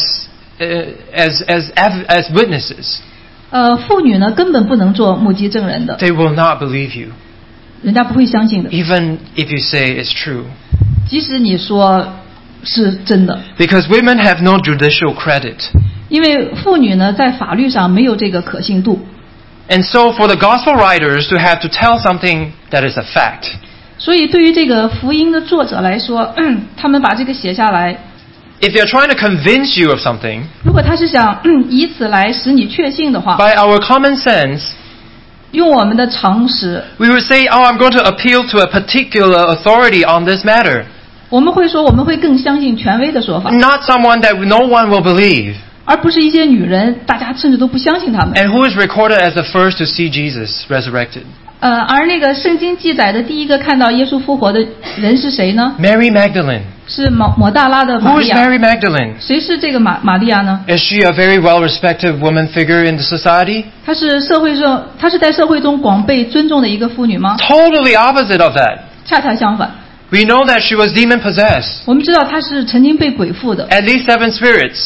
witnesses. 妇女呢根本不能做目击证人的， They will not believe you, 人家不会相信的， even if you say it's true. 即使你说是真的。 Because women have no judicial credit. 因为妇女呢在法律上没有这个可信度， And so for the gospel writers to have to tell something that is a fact, 所以对于这个福音的作者来说，他们把这个写下来， if they're trying to convince you of something, 如果他是想以此来使你确信的话， by our common sense, 用我们的常识， we would say, oh, I'm going to appeal to a particular authority on this matter. 我们会说我们会更相信权威的说法， Not someone that no one will believe. 而不是一些女人，大家甚至都不相信他们。 And who is recorded as the first to see Jesus resurrected? 而那个圣经记载的第一个看到耶稣复活的人是谁呢？ Mary Magdalene. 是抹大拉的玛 Who 利 is 亚。 Mary Magdalene? 谁是这个玛利亚呢？ Is she a very well-respected woman figure in the society? 她是在社会中广被尊重的一个妇女吗？ Totally opposite of that. 恰恰相反， We know that she was demon-possessed. 我们知道她是曾经被鬼附的， At least 7 spirits.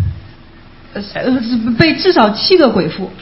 被至少7个鬼附。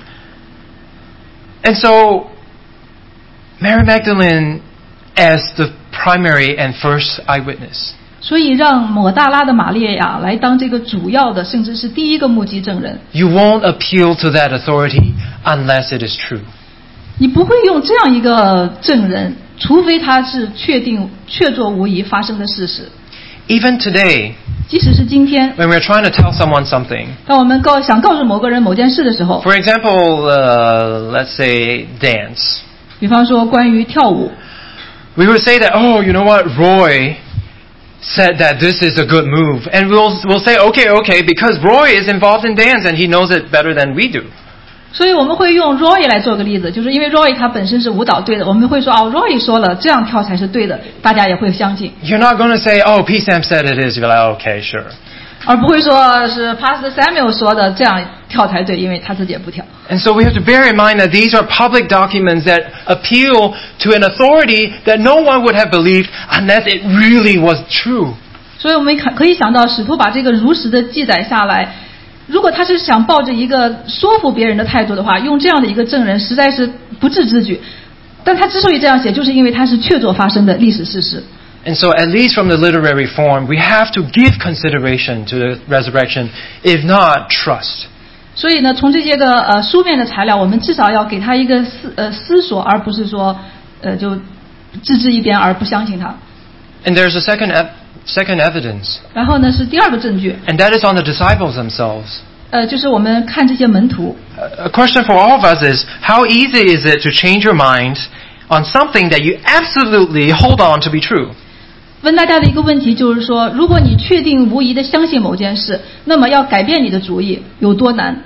And so, Mary Magdalene as the primary and first eyewitness. 所以让抹大拉的玛利亚来当这个主要的，甚至是第一个目击证人。 You won't appeal to that authority unless it is true. 你不会用这样一个证人，除非他是确凿无疑发生的事实。 Even today, 即使是今天， when we're trying to tell someone something, 当我们想告诉某个人某件事的时候， for example, let's say dance. 比方说关于跳舞， We would say that, oh, you know what, Roy said that this is a good move. And we'll say, okay, because Roy is involved in dance and he knows it better than we do. 所以我们会用 Roy 来做个例子，就是因为 Roy 他本身是舞蹈队的，我们会说Roy 说了这样跳才是对的，大家也会相信， You're not going to say, oh, P. Sam said it is. You're like, okay, sure. 而不会说是 Pastor Samuel 说的这样跳才对，因为他自己也不跳。 And so we have to bear in mind that these are public documents that appeal to an authority that no one would have believed unless it really was true. 所以我们可以想到，使徒把这个如实的记载下来，如果他是想抱着一个说服别人的态度的话，用这样的一个证人实在是不智之举。但他之所以这样写，就是因为他是确凿发生的历史事实。 And so at least from the literary form, we have to give consideration to the resurrection, if not trust. 所以呢，从这些个书面的材料，我们至少要给他一个思索，而不是说就置之一边而不相信他。 And there's a second evidence, 然后呢是第二个证据， and that is on the disciples themselves. 就是我们看这些门徒。 A question for all of us is, how easy is it to change your mind on something that you absolutely hold on to be true? 问大家的一个问题就是说，如果你确定无疑的相信某件事，那么要改变你的主意有多难？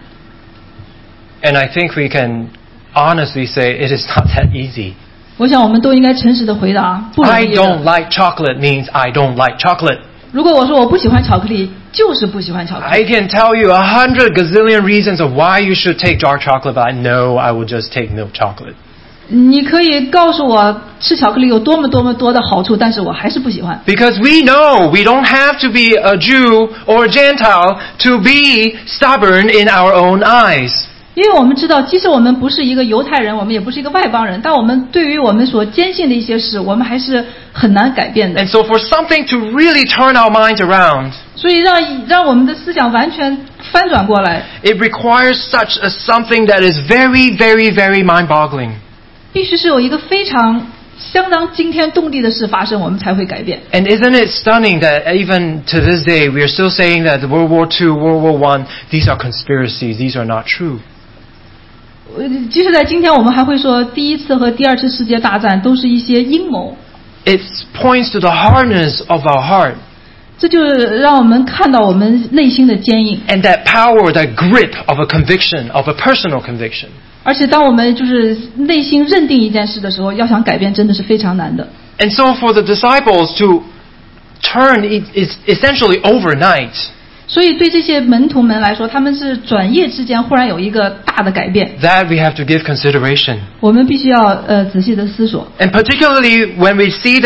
And I think we can honestly say it is not that easy. 我想我们都应该诚实的回答，不容 I 易 don't 的。 like chocolate means I don't like chocolate. 如果我说我不喜欢巧克力，就是不喜欢巧克 I 力。 can tell you 100 gazillion reasons of why you should take dark chocolate, but I know I will just take milk chocolate. 你可以告诉我吃巧克力有多么多的好处，但是我还是不喜欢。 Because we know we don't have to be a Jew or a Gentile to be stubborn in our own eyes. 因为我们知道，即使我们不是一个犹太人，我们也不是一个外邦人，但我们对于我们所坚信的一些事，我们还是很难改变的。 And so for something to really turn our minds around, 所以让我们的思想完全翻转过来， it requires such a something that is very, very, very mind-boggling. 必须是有一个相当惊天动地的事发生，我们才会改变。 And isn't it stunning that even to this day we are still saying that World War II, World War I, these are conspiracies, these are not true. 即使在今天，我们还会说第一次和第二次世界大战都是一些阴谋。 It points to the hardness of our heart 这就让我们看到我们内心的坚硬。 and that power, that grip of a conviction, of a personal conviction. 而且当我们就是内心认定一件事的时候，要想改变真的是非常难的。 And so for the disciples to turn is essentially overnight. 所以对这些门徒们来说，他们是转夜之间忽然有一个大的改变， That we have to give consideration. 我们必须要仔细的思索。 And particularly when we see that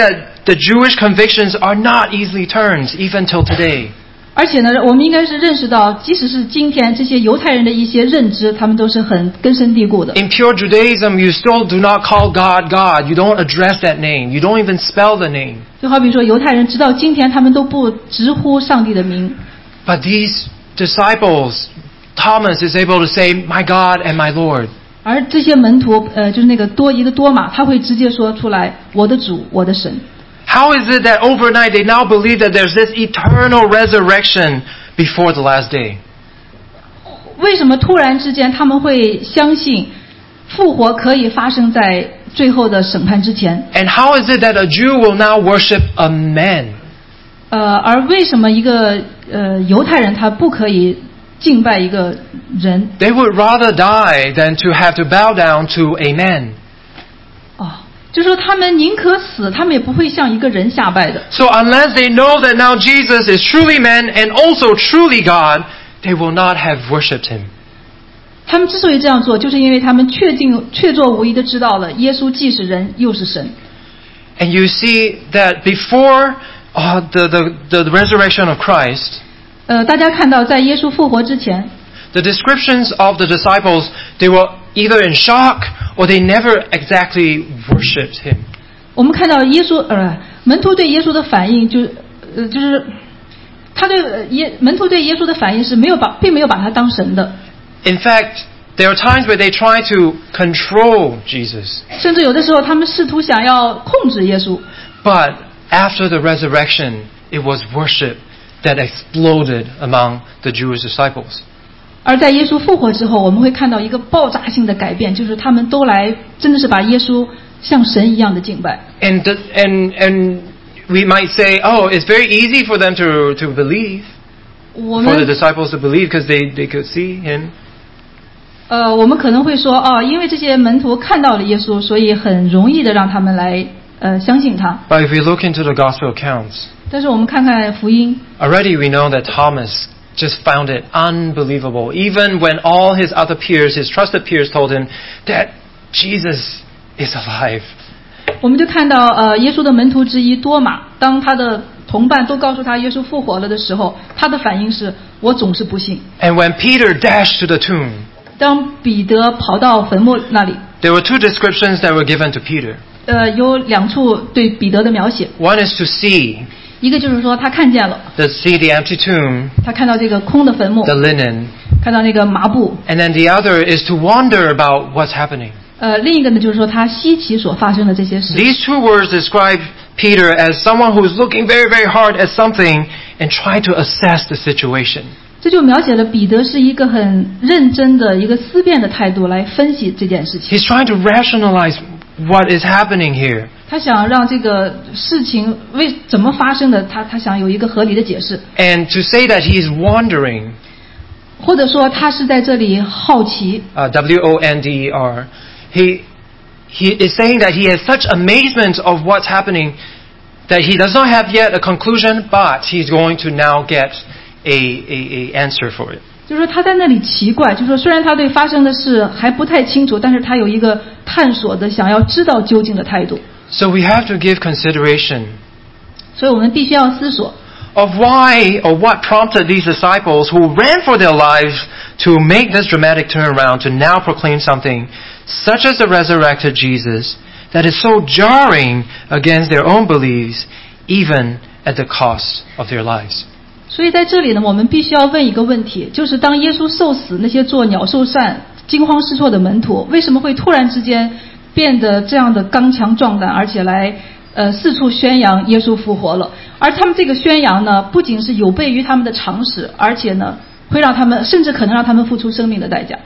the Jewish convictions are not easily turned, even till today. 而且呢，我们应该是认识到，即使是今天这些犹太人的一些认知，他们都是很根深蒂固的。 In pure Judaism, you still do not call God God. You don't address that name. You don't even spell the name. 就好比说，犹太人直到今天，他们都不直呼上帝的名。 But these disciples, Thomas is able to say, "My God and my Lord." 而这些门徒，就是那个多马，他会直接说出来：“我的主，我的神。” How is it that overnight they now believe that there's this eternal resurrection before the last day? 为什么突然之间他们会相信复活可以发生在最后的审判之前？ And how is it that a Jew will now worship a man? 而为什么一个犹太人他不可以敬拜一个人？ They would rather die than to have to bow down to a man. 就是说他们宁可死，他们也不会向一个人下拜的。 So unless they know that now Jesus is truly man and also truly God, they will not have worshipped him. 他们之所以这样做，就是因为他们确凿无疑的知道了耶稣既是人又是神。 And you see that before the resurrection of Christ, 大家看到在耶稣复活之前， the descriptions of the disciples, they were either in shock or they never exactly worshipped him. 我们看到门徒对耶稣的反应就是他对门徒对耶稣的反应是并没有把他当神的。 In fact, there are times where they try to control Jesus. 甚至有的时候他们试图想要控制耶稣。 But after the resurrection, it was worship that exploded among the Jewish disciples. 而在耶稣复活之后，我们会看到一个爆炸性的改变，就是他们都来真的是把耶稣像神一样的敬拜。 And we might say, oh, it's very easy for them to believe, for the disciples to believe because they could see him. 我们可能会说，因为这些门徒看到了耶稣，所以很容易的让他们来相信他。 But if we look into the gospel accounts, 但是我们看看福音， already we know that Thomas just found it unbelievable, even when all his other peers, his trusted peers, told him that Jesus is alive. 我们就看到耶稣的门徒之一多马，当他的同伴都告诉他耶稣复活了的时候，他的反应是：我总是不信。 And when Peter dashed to the tomb, 当彼得跑到坟墓那里， there were two descriptions that were given to Peter. 有两处对彼得的描写， One is to see, 一个就是说他看见了， see the empty tomb, 他看到这个空的坟墓， the linen, 看到那个麻布。 and then the other is to wonder about what's happening. 另一个呢，就是说他稀奇所发生的这些事。 These two words describe Peter as someone who is looking very, very hard at something and trying to assess the situation. 这就描写了彼得是一个很认真的一个思辨的态度来分析这件事情。 He's trying to rationalize what is happening here. 他想让这个事情怎么发生的，他想有一个合理的解释。 And to say that he is wondering, 或者说他是在这里好奇。 W-O-N-D-E-R, he is saying that he has such amazement of what's happening that he does not have yet a conclusion, but he's going to now get a answer for it. 就是说他在那里奇怪，就是说虽然他对发生的事还不太清楚，但是他有一个探索的想要知道究竟的态度。 So we have to give consideration 所以我们必须要思索， of why or what prompted these disciples who ran for their lives to make this dramatic turnaround to now proclaim something such as the resurrected Jesus that is so jarring against their own beliefs, even at the cost of their lives. 所以在这里呢，我们必须要问一个问题，就是当耶稣受死，那些做鸟兽散、惊慌失措的门徒，为什么会突然之间变得这样的刚强壮胆，而且来四处宣扬耶稣复活了？而他们这个宣扬呢，不仅是有悖于他们的常识，而且呢，会让他们甚至可能让他们付出生命的代价。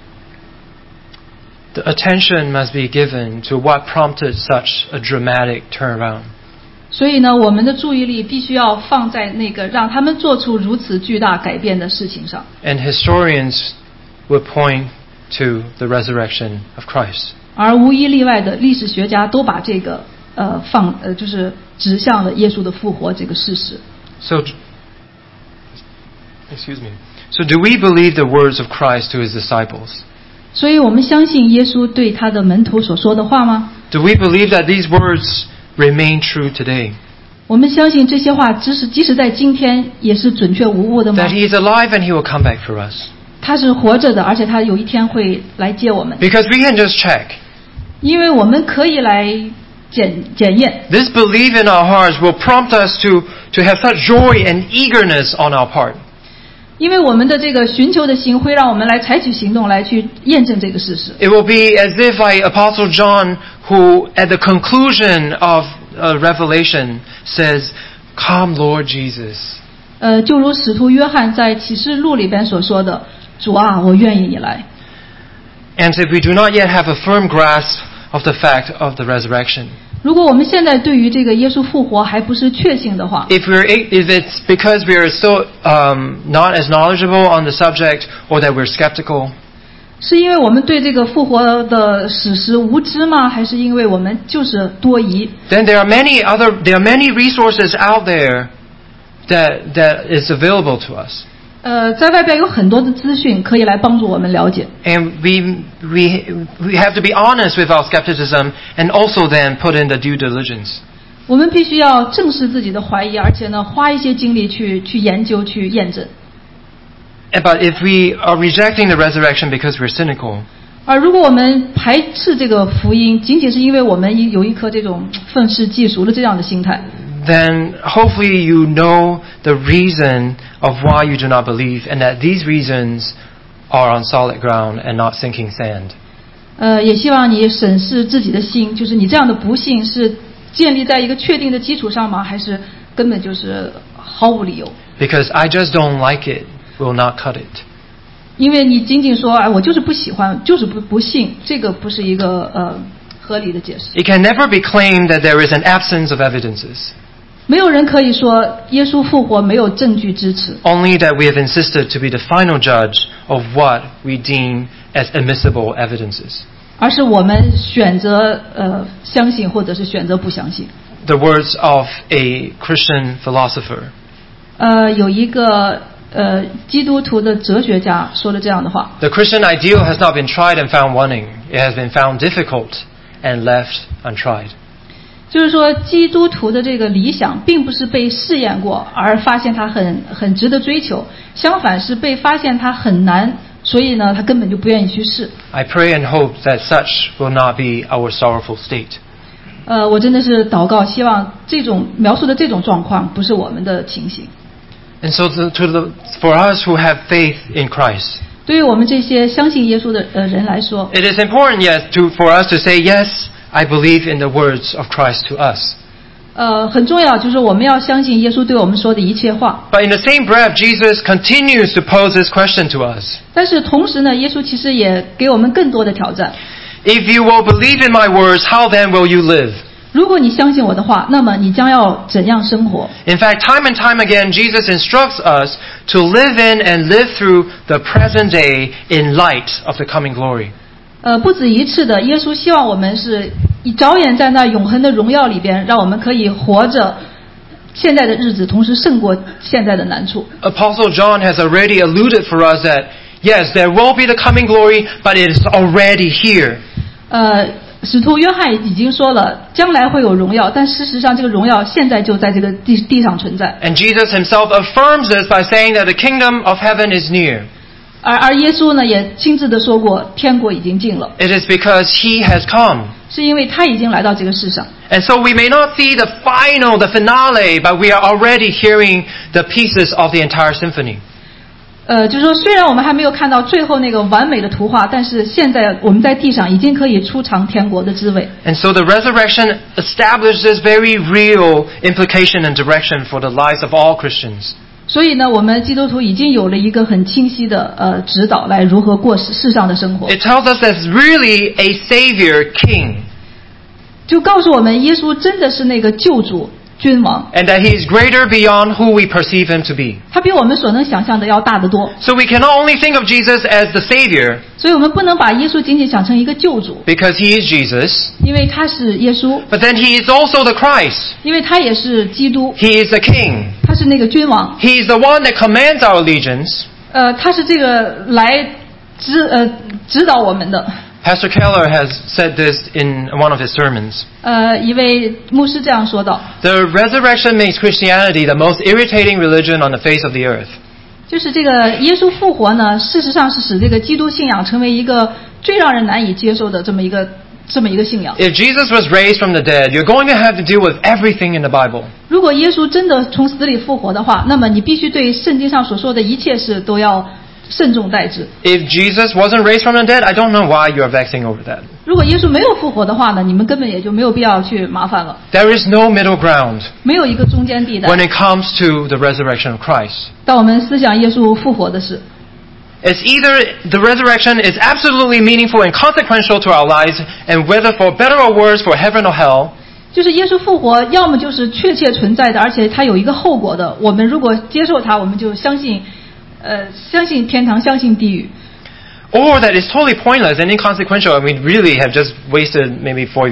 The attention must be given to what prompted such a dramatic turnaround. 所以呢，我们的注意力必须要放在那个让他们做出如此巨大改变的事情上。 And historians would point to the resurrection of Christ. 而无一例外的历史学家都把这个就是指向了耶稣的复活这个事实。 So do we believe the words of Christ to his disciples? 所以我们相信耶稣对他的门徒所说的话吗？ Do we believe that these words remain true today. 我们相信这些话即使在今天也是准确无误的吗？ That He is alive and He will come back for us. 他是活着的，而且他有一天会来接我们， Because we can just check. 因为我们可以来检验。 This belief in our hearts will prompt us to have such joy and eagerness on our part. 因为我们的这个寻求的心会让我们来采取行动来去验证这个事实。 It will be as if like Apostle John, who at the conclusion of Revelation says, "Come, Lord Jesus." 就如使徒约翰在启示录里边所说的：“主啊，我愿意你来。” And if we do not yet have a firm grasp of the fact of the resurrection, 如果我们现在对于这个耶稣复活还不是确信的话， if it's because we are still not as knowledgeable on the subject, or that we're skeptical, 是因为我们对这个复活的史实无知吗？还是因为我们就是多疑？ then there are many resources out there that is available to us. 在外边有很多的资讯可以来帮助我们了解。 And we have to be honest with our skepticism, and also then put in the due diligence. 我们必须要正视自己的怀疑，而且呢，花一些精力去研究、去验证。 But if we are rejecting the resurrection because we're cynical, 而如果我们排斥这个福音，仅仅是因为我们有一颗这种愤世嫉俗的这样的心态， then hopefully you know the reason of why you do not believe, and that these reasons are on solid ground and not sinking sand. 也希望你审视自己的心，就是你这样的不幸是建立在一个确定的基础上吗？还是根本就是毫无理由？ Because I just don't like it will not cut it. 因为你仅仅说，哎，我就是不喜欢，就是不信，这个不是一个合理的解释。 It can never be claimed that there is an absence of evidences, 没有人可以说耶稣复活没有证据支持， only that we have insisted to be the final judge of what we deem as admissible evidences. 而是我们选择相信，或者是选择不相信。 The words of a Christian philosopher. 有一个基督徒的哲学家说了这样的话： The Christian ideal has not been tried and found wanting. It has been found difficult and left untried. 就是说，基督徒的这个理想并不是被试验过而发现它很值得追求，相反是被发现它很难，所以呢，他根本就不愿意去试。 I pray and hope that such will not be our sorrowful state. 我真的是祷告，希望这种描述的这种状况不是我们的情形。 And so for us who have faith in Christ, 对于我们这些相信耶稣的人来说， it is important, yes, for us to say, yes, I believe in the words of Christ to us. 很重要，就是我们要相信耶稣对我们说的一切话。 But in the same breath, Jesus continues to pose this question to us. 但是同时呢，耶稣其实也给我们更多的挑战。 If you will believe in my words, how then will you live? 如果你相信我的话，那么你将要怎样生活？ In fact, time and time again, Jesus instructs us to live in and live through the present day in light of the coming glory. 不止一次的，耶稣希望我们是着眼在那永恒的荣耀里边，让我们可以活着现在的日子，同时胜过现在的难处。 Apostle John has already alluded for us that, yes, there will be the coming glory, but it is already here. 使徒约翰已经说了，将来会有荣耀，但事实上这个荣耀现在就在这个地上存在。 And Jesus himself affirms this by saying that the kingdom of heaven is near. 而耶稣呢，也亲自的说过，天国已经近了， It is because he has come. 是因为他已经来到这个世上。 And so we may not see the finale, but we are already hearing the pieces of the entire symphony. 就是说，虽然我们还没有看到最后那个完美的图画，但是现在我们在地上已经可以初尝天国的滋味。 And so the resurrection establishes very real implication and direction for the lives of all Christians. 所以呢，我们基督徒已经有了一个很清晰的指导，来如何过世上的生活。 It tells us there's really a Savior King, 就告诉我们，耶稣真的是那个救主君王， and that he is greater beyond who we perceive him to be. 他比我们所能想象的要大得多。 So we cannot only think of Jesus as the Savior, 所以我们不能把耶稣仅仅想成一个救主， because he is Jesus, 因为他是耶稣， but then he is also the Christ. 因为他也是基督， He is the King. 他是那个君王， He is the one that commands our allegiance. 他是这个来指导我们的。 Pastor Keller has said this in one of his sermons. 一位牧师这样说道 The resurrection makes Christianity the most irritating religion on the face of the earth. 就是这个耶稣复活呢，事实上是使这个基督信仰成为一个最让人难以接受的这么一个信仰。 If Jesus was raised from the dead, you're going to have to deal with everything in the Bible. 如果耶稣真的从死里复活的话，那么你必须对圣经上所说的一切事都要慎重待之。 If Jesus wasn't raised from the dead, I don't know why you're vexing over that. 如果耶稣没有复活的话呢，你们根本也就没有必要去麻烦了。 There is no middle ground 没有一个中间地带。 when it comes to the resurrection of Christ. 当我们思想耶稣复活的事， It's either the resurrection is absolutely meaningful and consequential to our lives, and whether for better or worse, for heaven or hell, 就是耶稣复活，要么就是确切存在的，而且它有一个后果的。我们如果接受它，我们就相信天堂，相信地狱。 or that it's totally pointless and inconsequential, and we really have just wasted maybe 40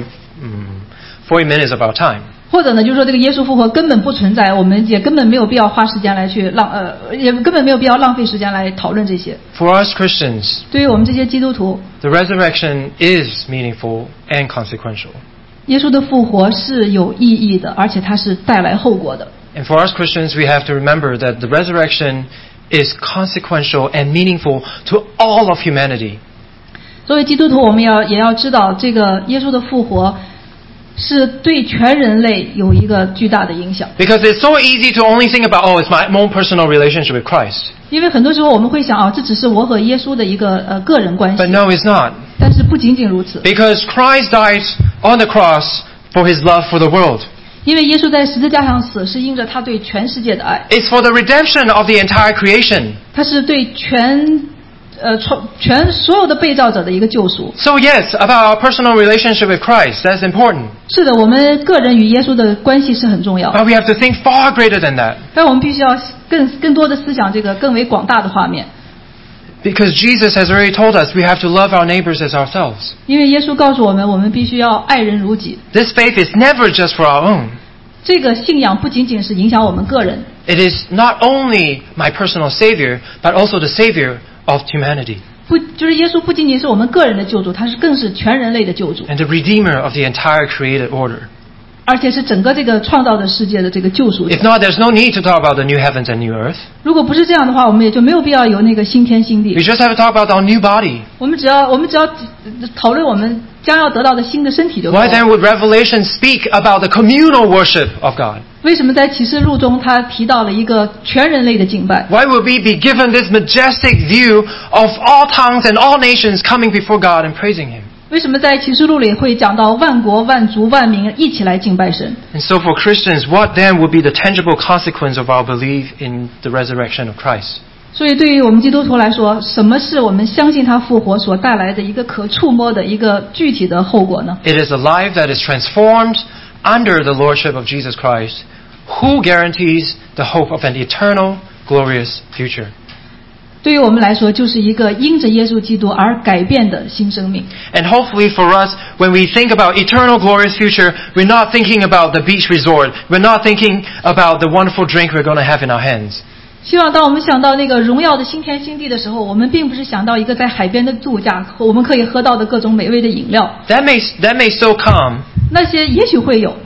minutes of our time. 或者呢，就是说这个耶稣复活根本不存在，我们也根本没有必要花时间来去也根本没有必要浪费时间来讨论这些。 For us Christians, 对于我们这些基督徒， the resurrection is meaningful and consequential. 耶稣的复活是有意义的，而且它是带来后果的。 And for us Christians, we have to remember that the resurrection is consequential and meaningful to all of humanity. 作为基督徒，我们也要知道，这个耶稣的复活是对全人类有一个巨大的影响。 Because it's so easy to only think about, oh, it's my own personal relationship with Christ. 因为很多时候我们会想这只是我和耶稣的一个个人关系。 But no, it's not. 但是不仅仅如此， Because Christ died on the cross for his love for the world. 因为耶稣在十字架上死是因着他对全世界的爱， It's for the redemption of the entire creation. 他是对全所有的被造者的一个救赎。 So yes, about our personal relationship with Christ, that's important. 是的，我们个人与耶稣的关系是很重要， But we have to think far greater than that. 但我们必须要更多的思想这个更为广大的画面。 Because Jesus has already told us we have to love our neighbors as ourselves. 因为耶稣告诉我们，我们必须要爱人如己。 This faith is never just for our own. 这个信仰不仅仅是影响我们个人， It is not only my personal Savior, but also the Savior of humanity 就是耶稣不仅仅是我们个人的救主，他是更是全人类的救主， and the Redeemer of the entire created order. 而且是整个这个创造的世界的这个救赎者。 If not, there's no need to talk about the new heavens and new earth. 如果不是这样的话，我们也就没有必要有那个新天新 We 地。 just have to talk about our new body. 我们只要讨论我们将要得到的新的身体就够 Why 了。 then would Revelation speak about the communal worship of God? 为什么在启示录中他提到了一个全人类的敬拜？ Why would we be given this majestic view of all tongues and all nations coming before God and praising Him? 为什么在启示录里会讲到万国万族万民一起来敬拜神？ And so for Christians, what then would be the tangible consequence of our belief in the resurrection of Christ? 所以对于我们基督徒来说，什么是我们相信他复活所带来的一个可触摸的一个具体的后果呢？ It is a life that is transformed under the lordship of Jesus Christ, who guarantees the hope of an eternal, glorious future. 对于我们来说，就是一个因着耶稣基督而改变的新生命。 And hopefully for us, when we think about eternal, glorious future, we're not thinking about the beach resort. We're not thinking about the wonderful drink we're going to have in our hands. 希望当我们想到那个荣耀的新天新地的时候，我们并不是想到一个在海边的度假，我们可以喝到的各种美味的饮料， That may still come, 那些也许会有，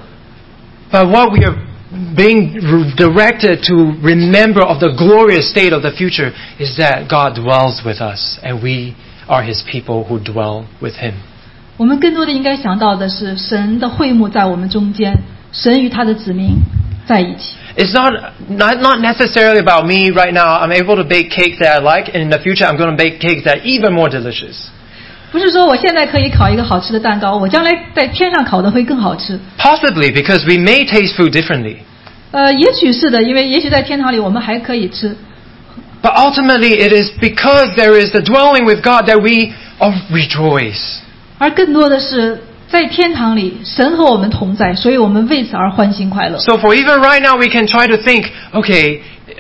but what we are being directed to remember of the glorious state of the future is that God dwells with us and we are His people who dwell with Him. 我们更多的应该想到的是神的会幕在我们中间，神与他的子民在一起。 It's not necessarily about me right now. I'm able to bake cakes that I like, and in the future I'm going to bake cakes that are even more delicious. 不是说我现在可以烤一个好吃的蛋糕，我将来在天上烤的会更好吃。 Possibly because we may taste food differently. 也许是的，因为也许在天堂里我们还可以吃。 But ultimately it is because there is the dwelling with God that we rejoice. 而更多的是在天堂里，神和我们同在，所以我们为此而欢欣快乐。 So for even right now we can try to think, okay,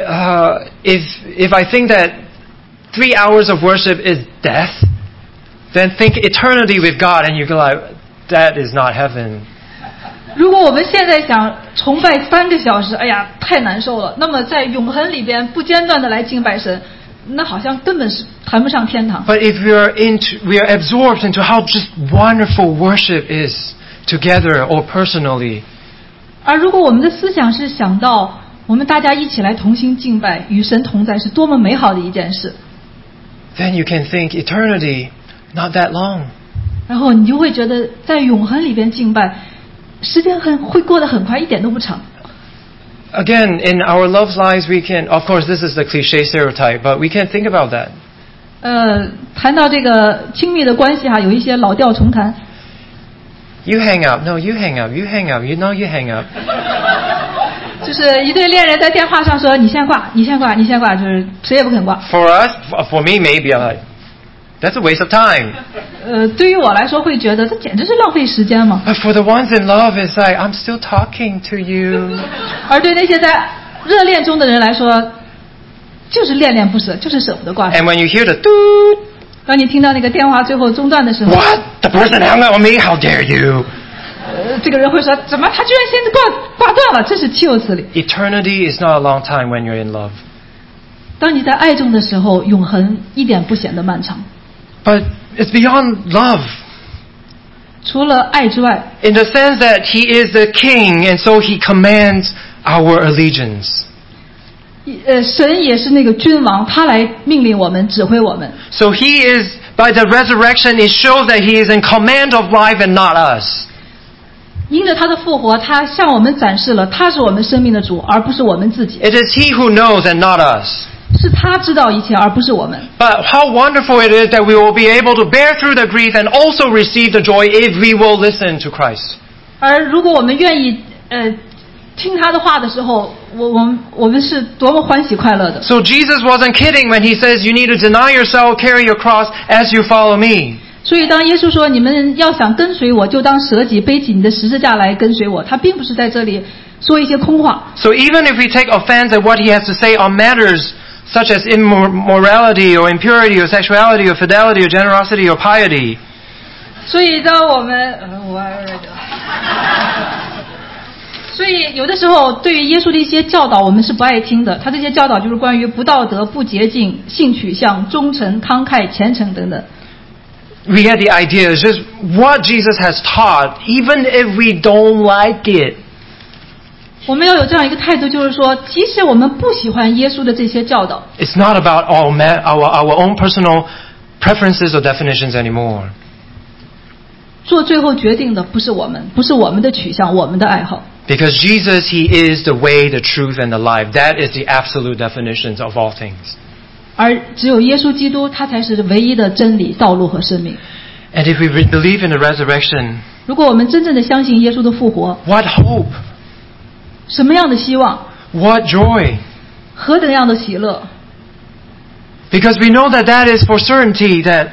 if I think that 3 hours of worship is death, then think eternity with God and you go like, that is not heaven. 如果我们现在想崇拜3个小时，哎呀，太难受了。那么在永恒里边不间断的来敬拜神， 那好像根本是谈不上天堂。 But if we are absorbed into how just wonderful worship is together or personally, 而如果我们的思想是想到我们大家一起来同心敬拜，与神同在是多么美好的一件事， then you can think eternity, not that long. 然后你就会觉得在永恒里边敬拜，时间会过得很快，一点都不长。 Again, in our love lives, we can, of course, this is the cliche stereotype, but we can think about that. 谈到这个亲密的关系有一些老调重弹。 You hang up. No, you hang up. You hang up. You know you hang up. 就是一对恋人在电话上说你先挂，你先挂，你先挂，就是谁也不肯挂。 For us, for me, maybe I'm like, that's a waste of time. 对于我来说会觉得这简直是浪费时间嘛。 But for the ones in love, it's like, I'm still talking to you. 而对那些在热恋中的人来说，就是恋恋不舍，就是舍不得挂上。 And when you hear the doot, 当你听到那个电话最后中断的时候， what? The person hung up on me? How dare you? 这个人会说怎么他居然先挂断了，真是岂有此理。 Eternity is not a long time when you're in love. 当你在爱中的时候，永恒一点不显得漫长。 But it's beyond love. 除了爱之外， In the sense that he is the king, and so he commands our allegiance. 神也是那个君王，他来命令我们，指挥我们。 So he is, by the resurrection, it shows that he is in command of life and not us. 因着他的复活，他向我们展示了他是我们生命的主，而不是我们自己。 It is he who knows and not us. 是他知道一切，而不是我们。 But how wonderful it is that we will be able to bear through the grief and also receive the joy if we will listen to Christ. 而如果我们愿意听他的话的时候，我们是多么欢喜快乐的。 So Jesus wasn't kidding when he says you need to deny yourself, carry your cross as you follow me. 所以当耶稣说你们要想跟随我，就当舍己背起你的十字架来跟随我，他并不是在这里说一些空话。 So even if we take offense at what he has to say on matters such as immorality or impurity or sexuality or fidelity or generosity or piety, 所以当我们所以有的时候对于耶稣的一些教导我们是不爱听的，他这些教导就是关于不道德、不洁净、性取向、忠诚、慷慨、虔诚等等。 we get the idea. It's just what Jesus has taught, even if we don't like it. 我们要有这样一个态度，就是说，即使我们不喜欢耶稣的这些教导， It's not about our own personal preferences or definitions anymore. 做最后决定的不是我们，不是我们的取向，我们的爱好。 Because Jesus, he is the way, the truth, and the life. That is the absolute definitions of all things. 而只有耶稣基督，他才是唯一的真理、道路和生命。 And if we believe in the resurrection, 如果我们真正的相信耶稣的复活， what hope, 什么样的希望， what joy. 何等样的喜乐！ Because we know that is for certainty that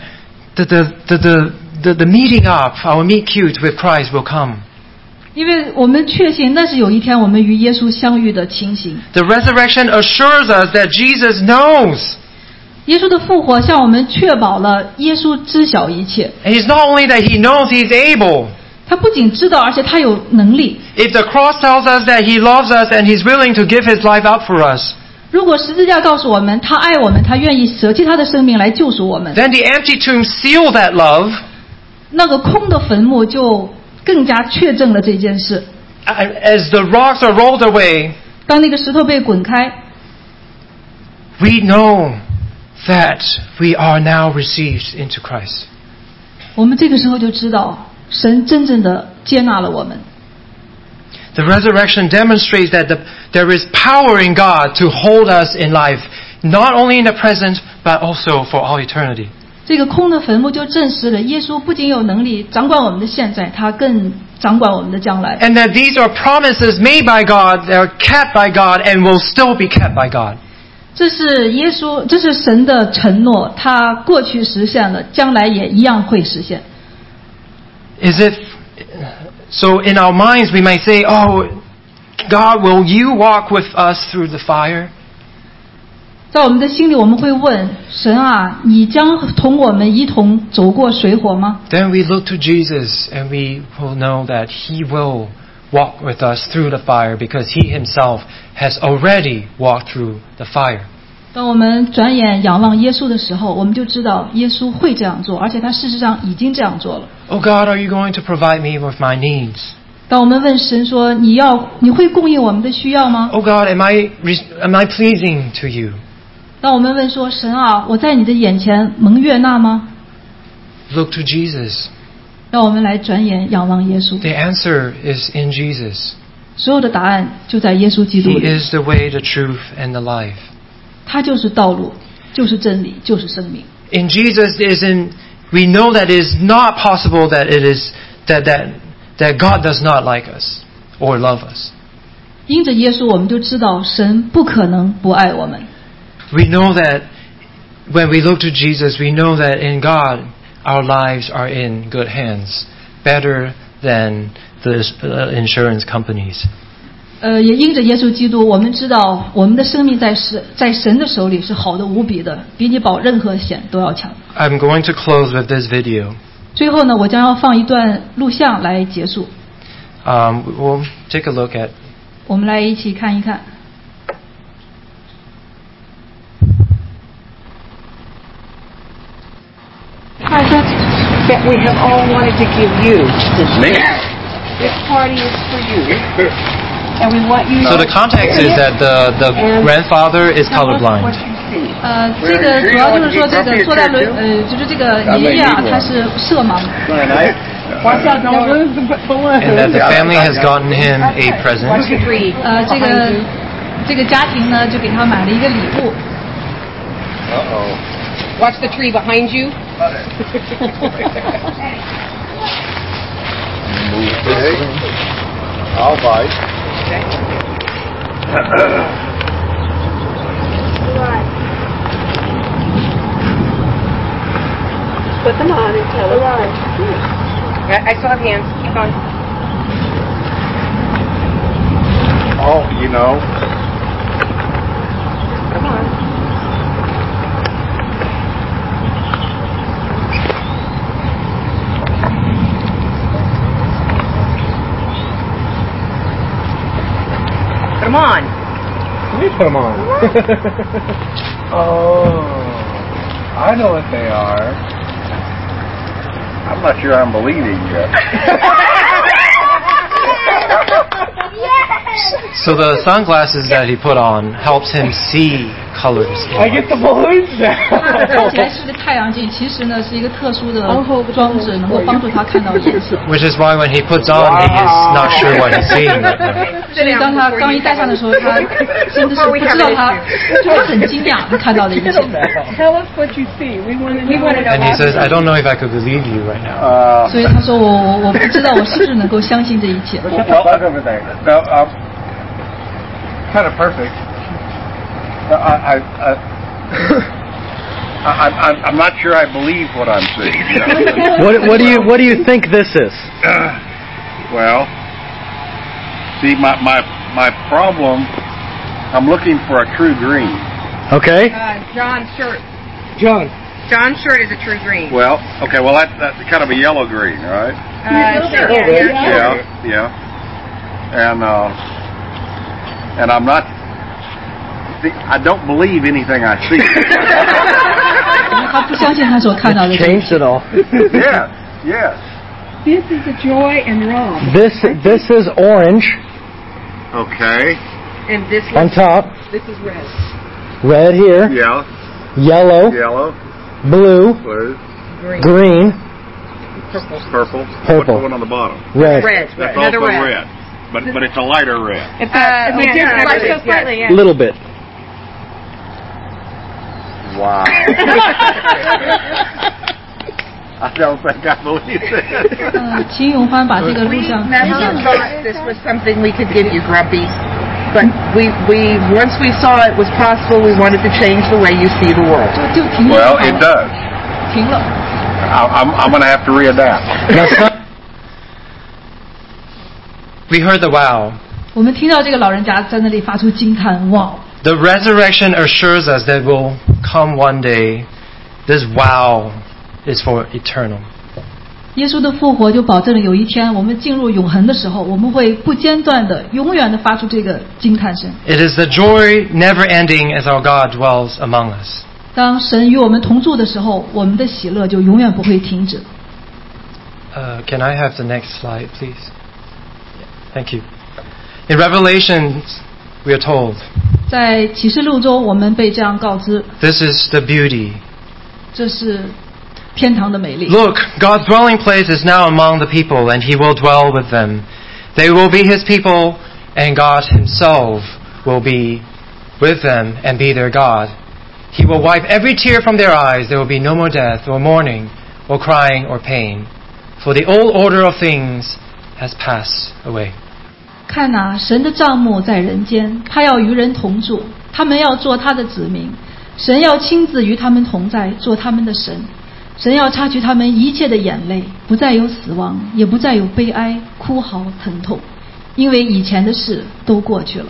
the meeting up, our meet cute with Christ will come. 因为我们确信那是有一天我们与耶稣相遇的情形。 The resurrection assures us that Jesus knows. 耶稣的复活向我们确保了耶稣知晓一切。 And it's not only that he knows, he's able. 他不仅知道，而且他有能力。 If the cross tells us that he loves us and he's willing to give his life up for us, 如果十字架告诉我们他爱我们，他愿意舍弃他的生命来救赎我们， then the empty tomb seals that love. 那个空的坟墓就更加确证了这件事。 As the rocks are rolled away, 当那个石头被滚开， we know that we are now received into Christ. 我们这个时候就知道神真正的接纳了我们。 The resurrection demonstrates that there is power in God to hold us in life, not only in the present, but also for all eternity. 这个空的坟墓就证实了耶稣不仅有能力掌管我们的现在，他更掌管我们的将来。 And that these are promises made by God, they are kept by God, and will still be kept by God. 这是神的承诺，他过去实现了，将来也一样会实现。 So in our minds we might say, oh, God, will you walk with us through the fire? 在我们的心里我们会问神啊，你将同我们一同走过水火吗？ Then we look to Jesus and we will know that he will walk with us through the fire because he himself has already walked through the fire. 当我们转眼仰望耶稣的时候，我们就知道耶稣会这样做，而且他事实上已经这样做了。 Oh God, are you going to provide me with my needs? 当我们问神说你会供应我们的需要吗？ Oh God, am I pleasing to you? 当我们问说神啊，我在你的眼前蒙悦纳吗？ Look to Jesus. 让我们来转眼仰望耶稣。 The answer is in Jesus. 所有的答案就在耶稣基督 He 里， is the way, the truth, and the life. 他就是道路，就是真理，就是生命。 In Jesus, we know that it is not possible that God does not like us or love us. 因着耶稣，我们就知道神不可能不爱我们。 We know that when we look to Jesus, we know that in God, our lives are in good hands, better than the insurance companies. 也因着耶稣基督，我们知道我们的生命在神的手里是好的无比的，比你保任何险都要强。 I'm going to close with this video. 最后呢，我将要放一段录像来结束。 We'll take a look at. 我们来一起看一看。 Present that we have all wanted to give you. Me? This party is for you. And we want you So the context is that the grandfather is tell us what colorblind. you see. 这个主要就是说这个坐在就是这个爷爷啊，他是色盲。 Watch out, don't lose the balloon. And that the family has gotten him a present. Watch the tree. 这个家庭呢就给他买了一个礼物。 Watch the tree behind you. I'll bite. Put them on and tell us. I saw hands. Keep on. Oh, you know. Come on. Put them on. Let me put them on. Oh, I know what they are. I'm not sure I'm believing yet. So the sunglasses that he put on helps him see colors. I get the balloons 看起来 now. 是个太阳镜，其实呢是一个特殊的装置，能够帮助他看到颜色。 Which is why when he puts on, he is not sure what he's seeing right now. 所以当他刚一戴上的时候，他真的是不知道他很惊讶他看到的一切。 Tell us what you see. We want to know. And he says, I don't know if I could believe you right now. 所以他说我不知道我是不是能够相信这一切。 Look at the bug over there. No, kind of perfect. I'm not sure I believe what I'm seeing. What do you think this is? Well, see, my problem, I'm looking for a true green. Okay. John's shirt. John. John's shirt is a true green. Well, okay, well that's kind of a yellow green, right? Sure. Yeah. And I'm not. See, I don't believe anything I see. 他不相信他所看到的。 Changed it all. Yes. This is a joy and wrong. This is orange Okay. And this on is top, red. red here, Yeah. yellow, Yellow. blue, Blue. green, Purple. Purple. Purple. What's the one on the bottom? red. Red. That's Another also red. red. But it's a lighter red. It's just slightly, yeah. A little bit. Wow. I don't think I believe it. 秦永欢把这个录 We 像分 never 享。 thought this was something we could give you, Grumpy. But we once we saw it was possible, we wanted to change the way you see the world. 就停了。 Well, it does. 停了。 I'm going to have to readapt. Now, some- We heard the wow. 我们听到这个老人家在那里发出惊叹，哇！ The resurrection assures us that will come one day. This wow is for eternal. 耶稣的复活就保证了有一天我们进入永恒的时候，我们会不间断的、永远的发出这个惊叹声。 It is the joy never ending as our God dwells among us. 当神与我们同住的时候，我们的喜乐就永远不会停止。 Can I have the next slide, please? Thank you. In Revelation, we are told, 在启示录中，我们被这样告知， this is the beauty. 这是天堂的美丽。 Look, God's dwelling place is now among the people, and He will dwell with them. They will be His people, and God Himself will be with them and be their God. He will wipe every tear from their eyes. There will be no more death, or mourning, or crying, or pain. For the old order of things has passed away. 看哪，神的帐幕在人间，他要与人同住，他们要做他的子民，神要亲自与他们同在，做他们的神。神要擦去他们一切的眼泪，不再有死亡，也不再有悲哀、哭嚎、疼痛，因为以前的事都过去了。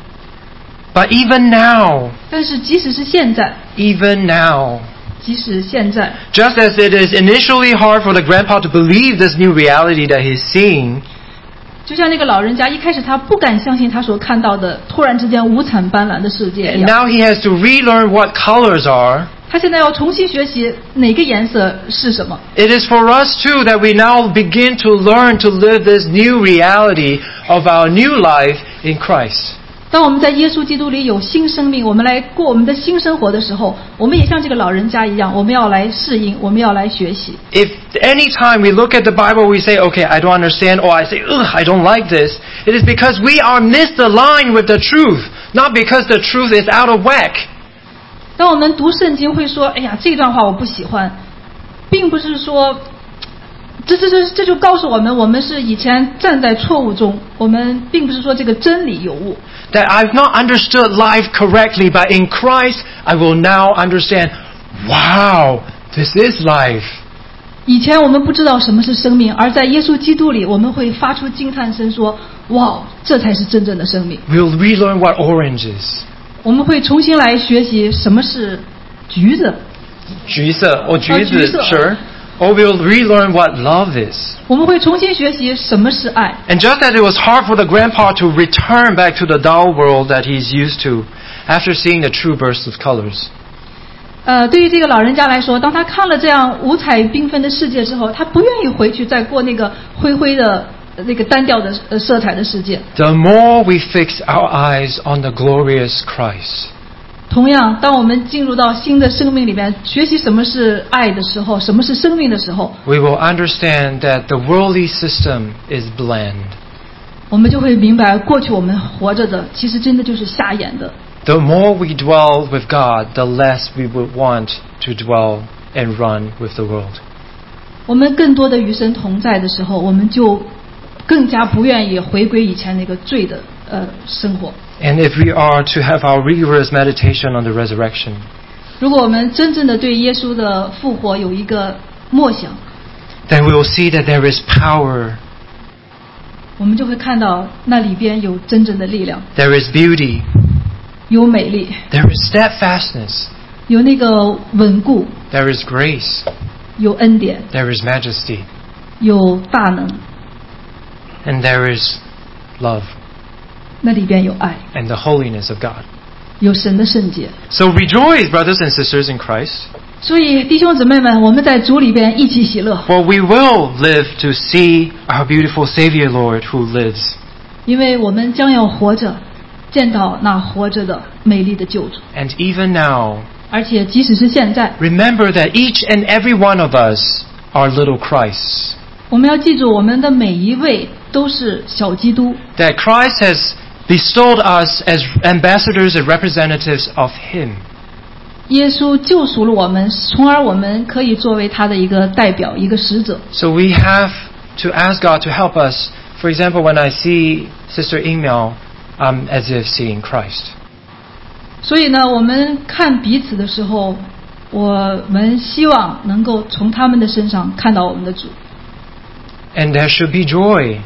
But even now, 但是即使是现在， even now, 即使现在， just as it is initially hard for the grandpa to believe this new reality that he's seeing, 就像那个老人家一开始他不敢相信他所看到的突然之间五彩斑斓的世界一 and 样， now he has to relearn what colors are. 他现在要重新学习哪个颜色是什么。 It is for us too that we now begin to learn to live this new reality of our new life in Christ. 当我们在耶稣基督里有新生命，我们来过我们的新生活的时候，我们也像这个老人家一样，我们要来适应，我们要来学习。 If any time we look at the Bible we say, okay, I don't understand, or I say, ugh, I don't like this, it is because we are misaligned with the truth, not because the truth is out of whack. 当我们读圣经会说，哎呀，这段话我不喜欢，并不是说，这就告诉我们，我们是以前站在错误中，我们并不是说这个真理有误。 That I've not understood life correctly, but in Christ I will now understand, wow, this is life. 以前我们不知道什么是生命，而在耶稣基督里，我们会发出惊叹声说，哇，这才是真正的生命。 We'll relearn what orange is. 我们会重新来学习什么是橘子， 橘色 or 橘子, 橘色 sure. Or we'll relearn what love is. 我们会重新学习什么是爱。 And just as it was hard for the grandpa to return back to the dull world that he's used to after seeing the true bursts of colors, 对于这个老人家来说，当他看了这样五彩缤纷的世界之后，他不愿意回去再过那个灰灰的、那个单调的色彩的世界。 the more we fix our eyes on the glorious Christ, 同样，当我们进入到新的生命里面，学习什么是爱的时候，什么是生命的时候， we will understand that the worldly system is bland. 我们就会明白，过去我们活着的，其实真的就是瞎眼的。 The more we dwell with God, the less we would want to dwell and run with the world. 我们更多的与神同在的时候，我们就更加不愿意回归以前那个罪的生活。 And if we are to have our rigorous meditation on the resurrection, 如果我们真正的对耶稣的复活有一个默想， then we will see that there is power, 我们就会看到那里边有真正的力量， there is beauty, 有美丽， there is steadfastness, 有那个稳固， there is grace, 有恩典， there is majesty, 有大能， and there is love 那里边有爱， and the holiness of God. 有神的圣洁。 So rejoice, brothers and sisters in Christ, 所以弟兄姊妹们，我们在主里边一起喜乐， for we will live to see our beautiful Savior Lord who lives. 因为我们将要活着，见到那活着的美丽的救主。 And even now, 而且即使是现在， remember that each and every one of us are little Christs. 我们要记住，我们的每一位都是小基督。 That Christ has bestowed us as ambassadors and representatives of Him. 耶稣救赎了我们，从而我们可以作为他的一个代表，一个使者。 So we have to ask God to help us. For example, when I see Sister Ingmel, I'm as if seeing Christ. 所以呢，我们看彼此的时候，我们希望能够从他们的身上看到我们的主。 And there should be joy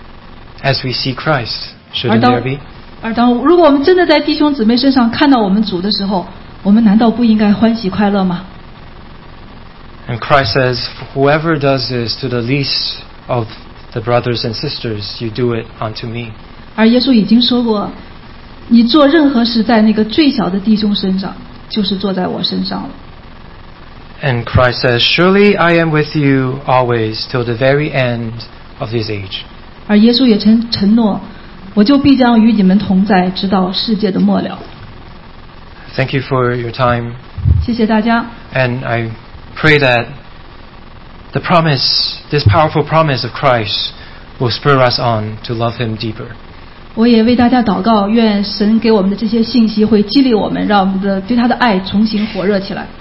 as we see Christ. Shouldn't there be? 如果我们真的在弟兄姊妹身上看到我们主的时候，我们难道不应该欢喜快乐吗？ And Christ says, whoever does this to the least of the brothers and sisters, you do it unto me. 而耶稣已经说过，你做任何事在那个最小的弟兄身上，就是做在我身上了。 And Christ says, surely I am with you always till the very end of this age. 而耶稣也承诺，我就必将与你们同在，直到世界的末了。 Thank you for your time. 谢谢大家。 And I pray that the promise, this powerful promise of Christ, will spur us on to love Him deeper. 我也为大家祷告，愿神给我们的这些信息会激励我们，让我们的对他的爱重新火热起来。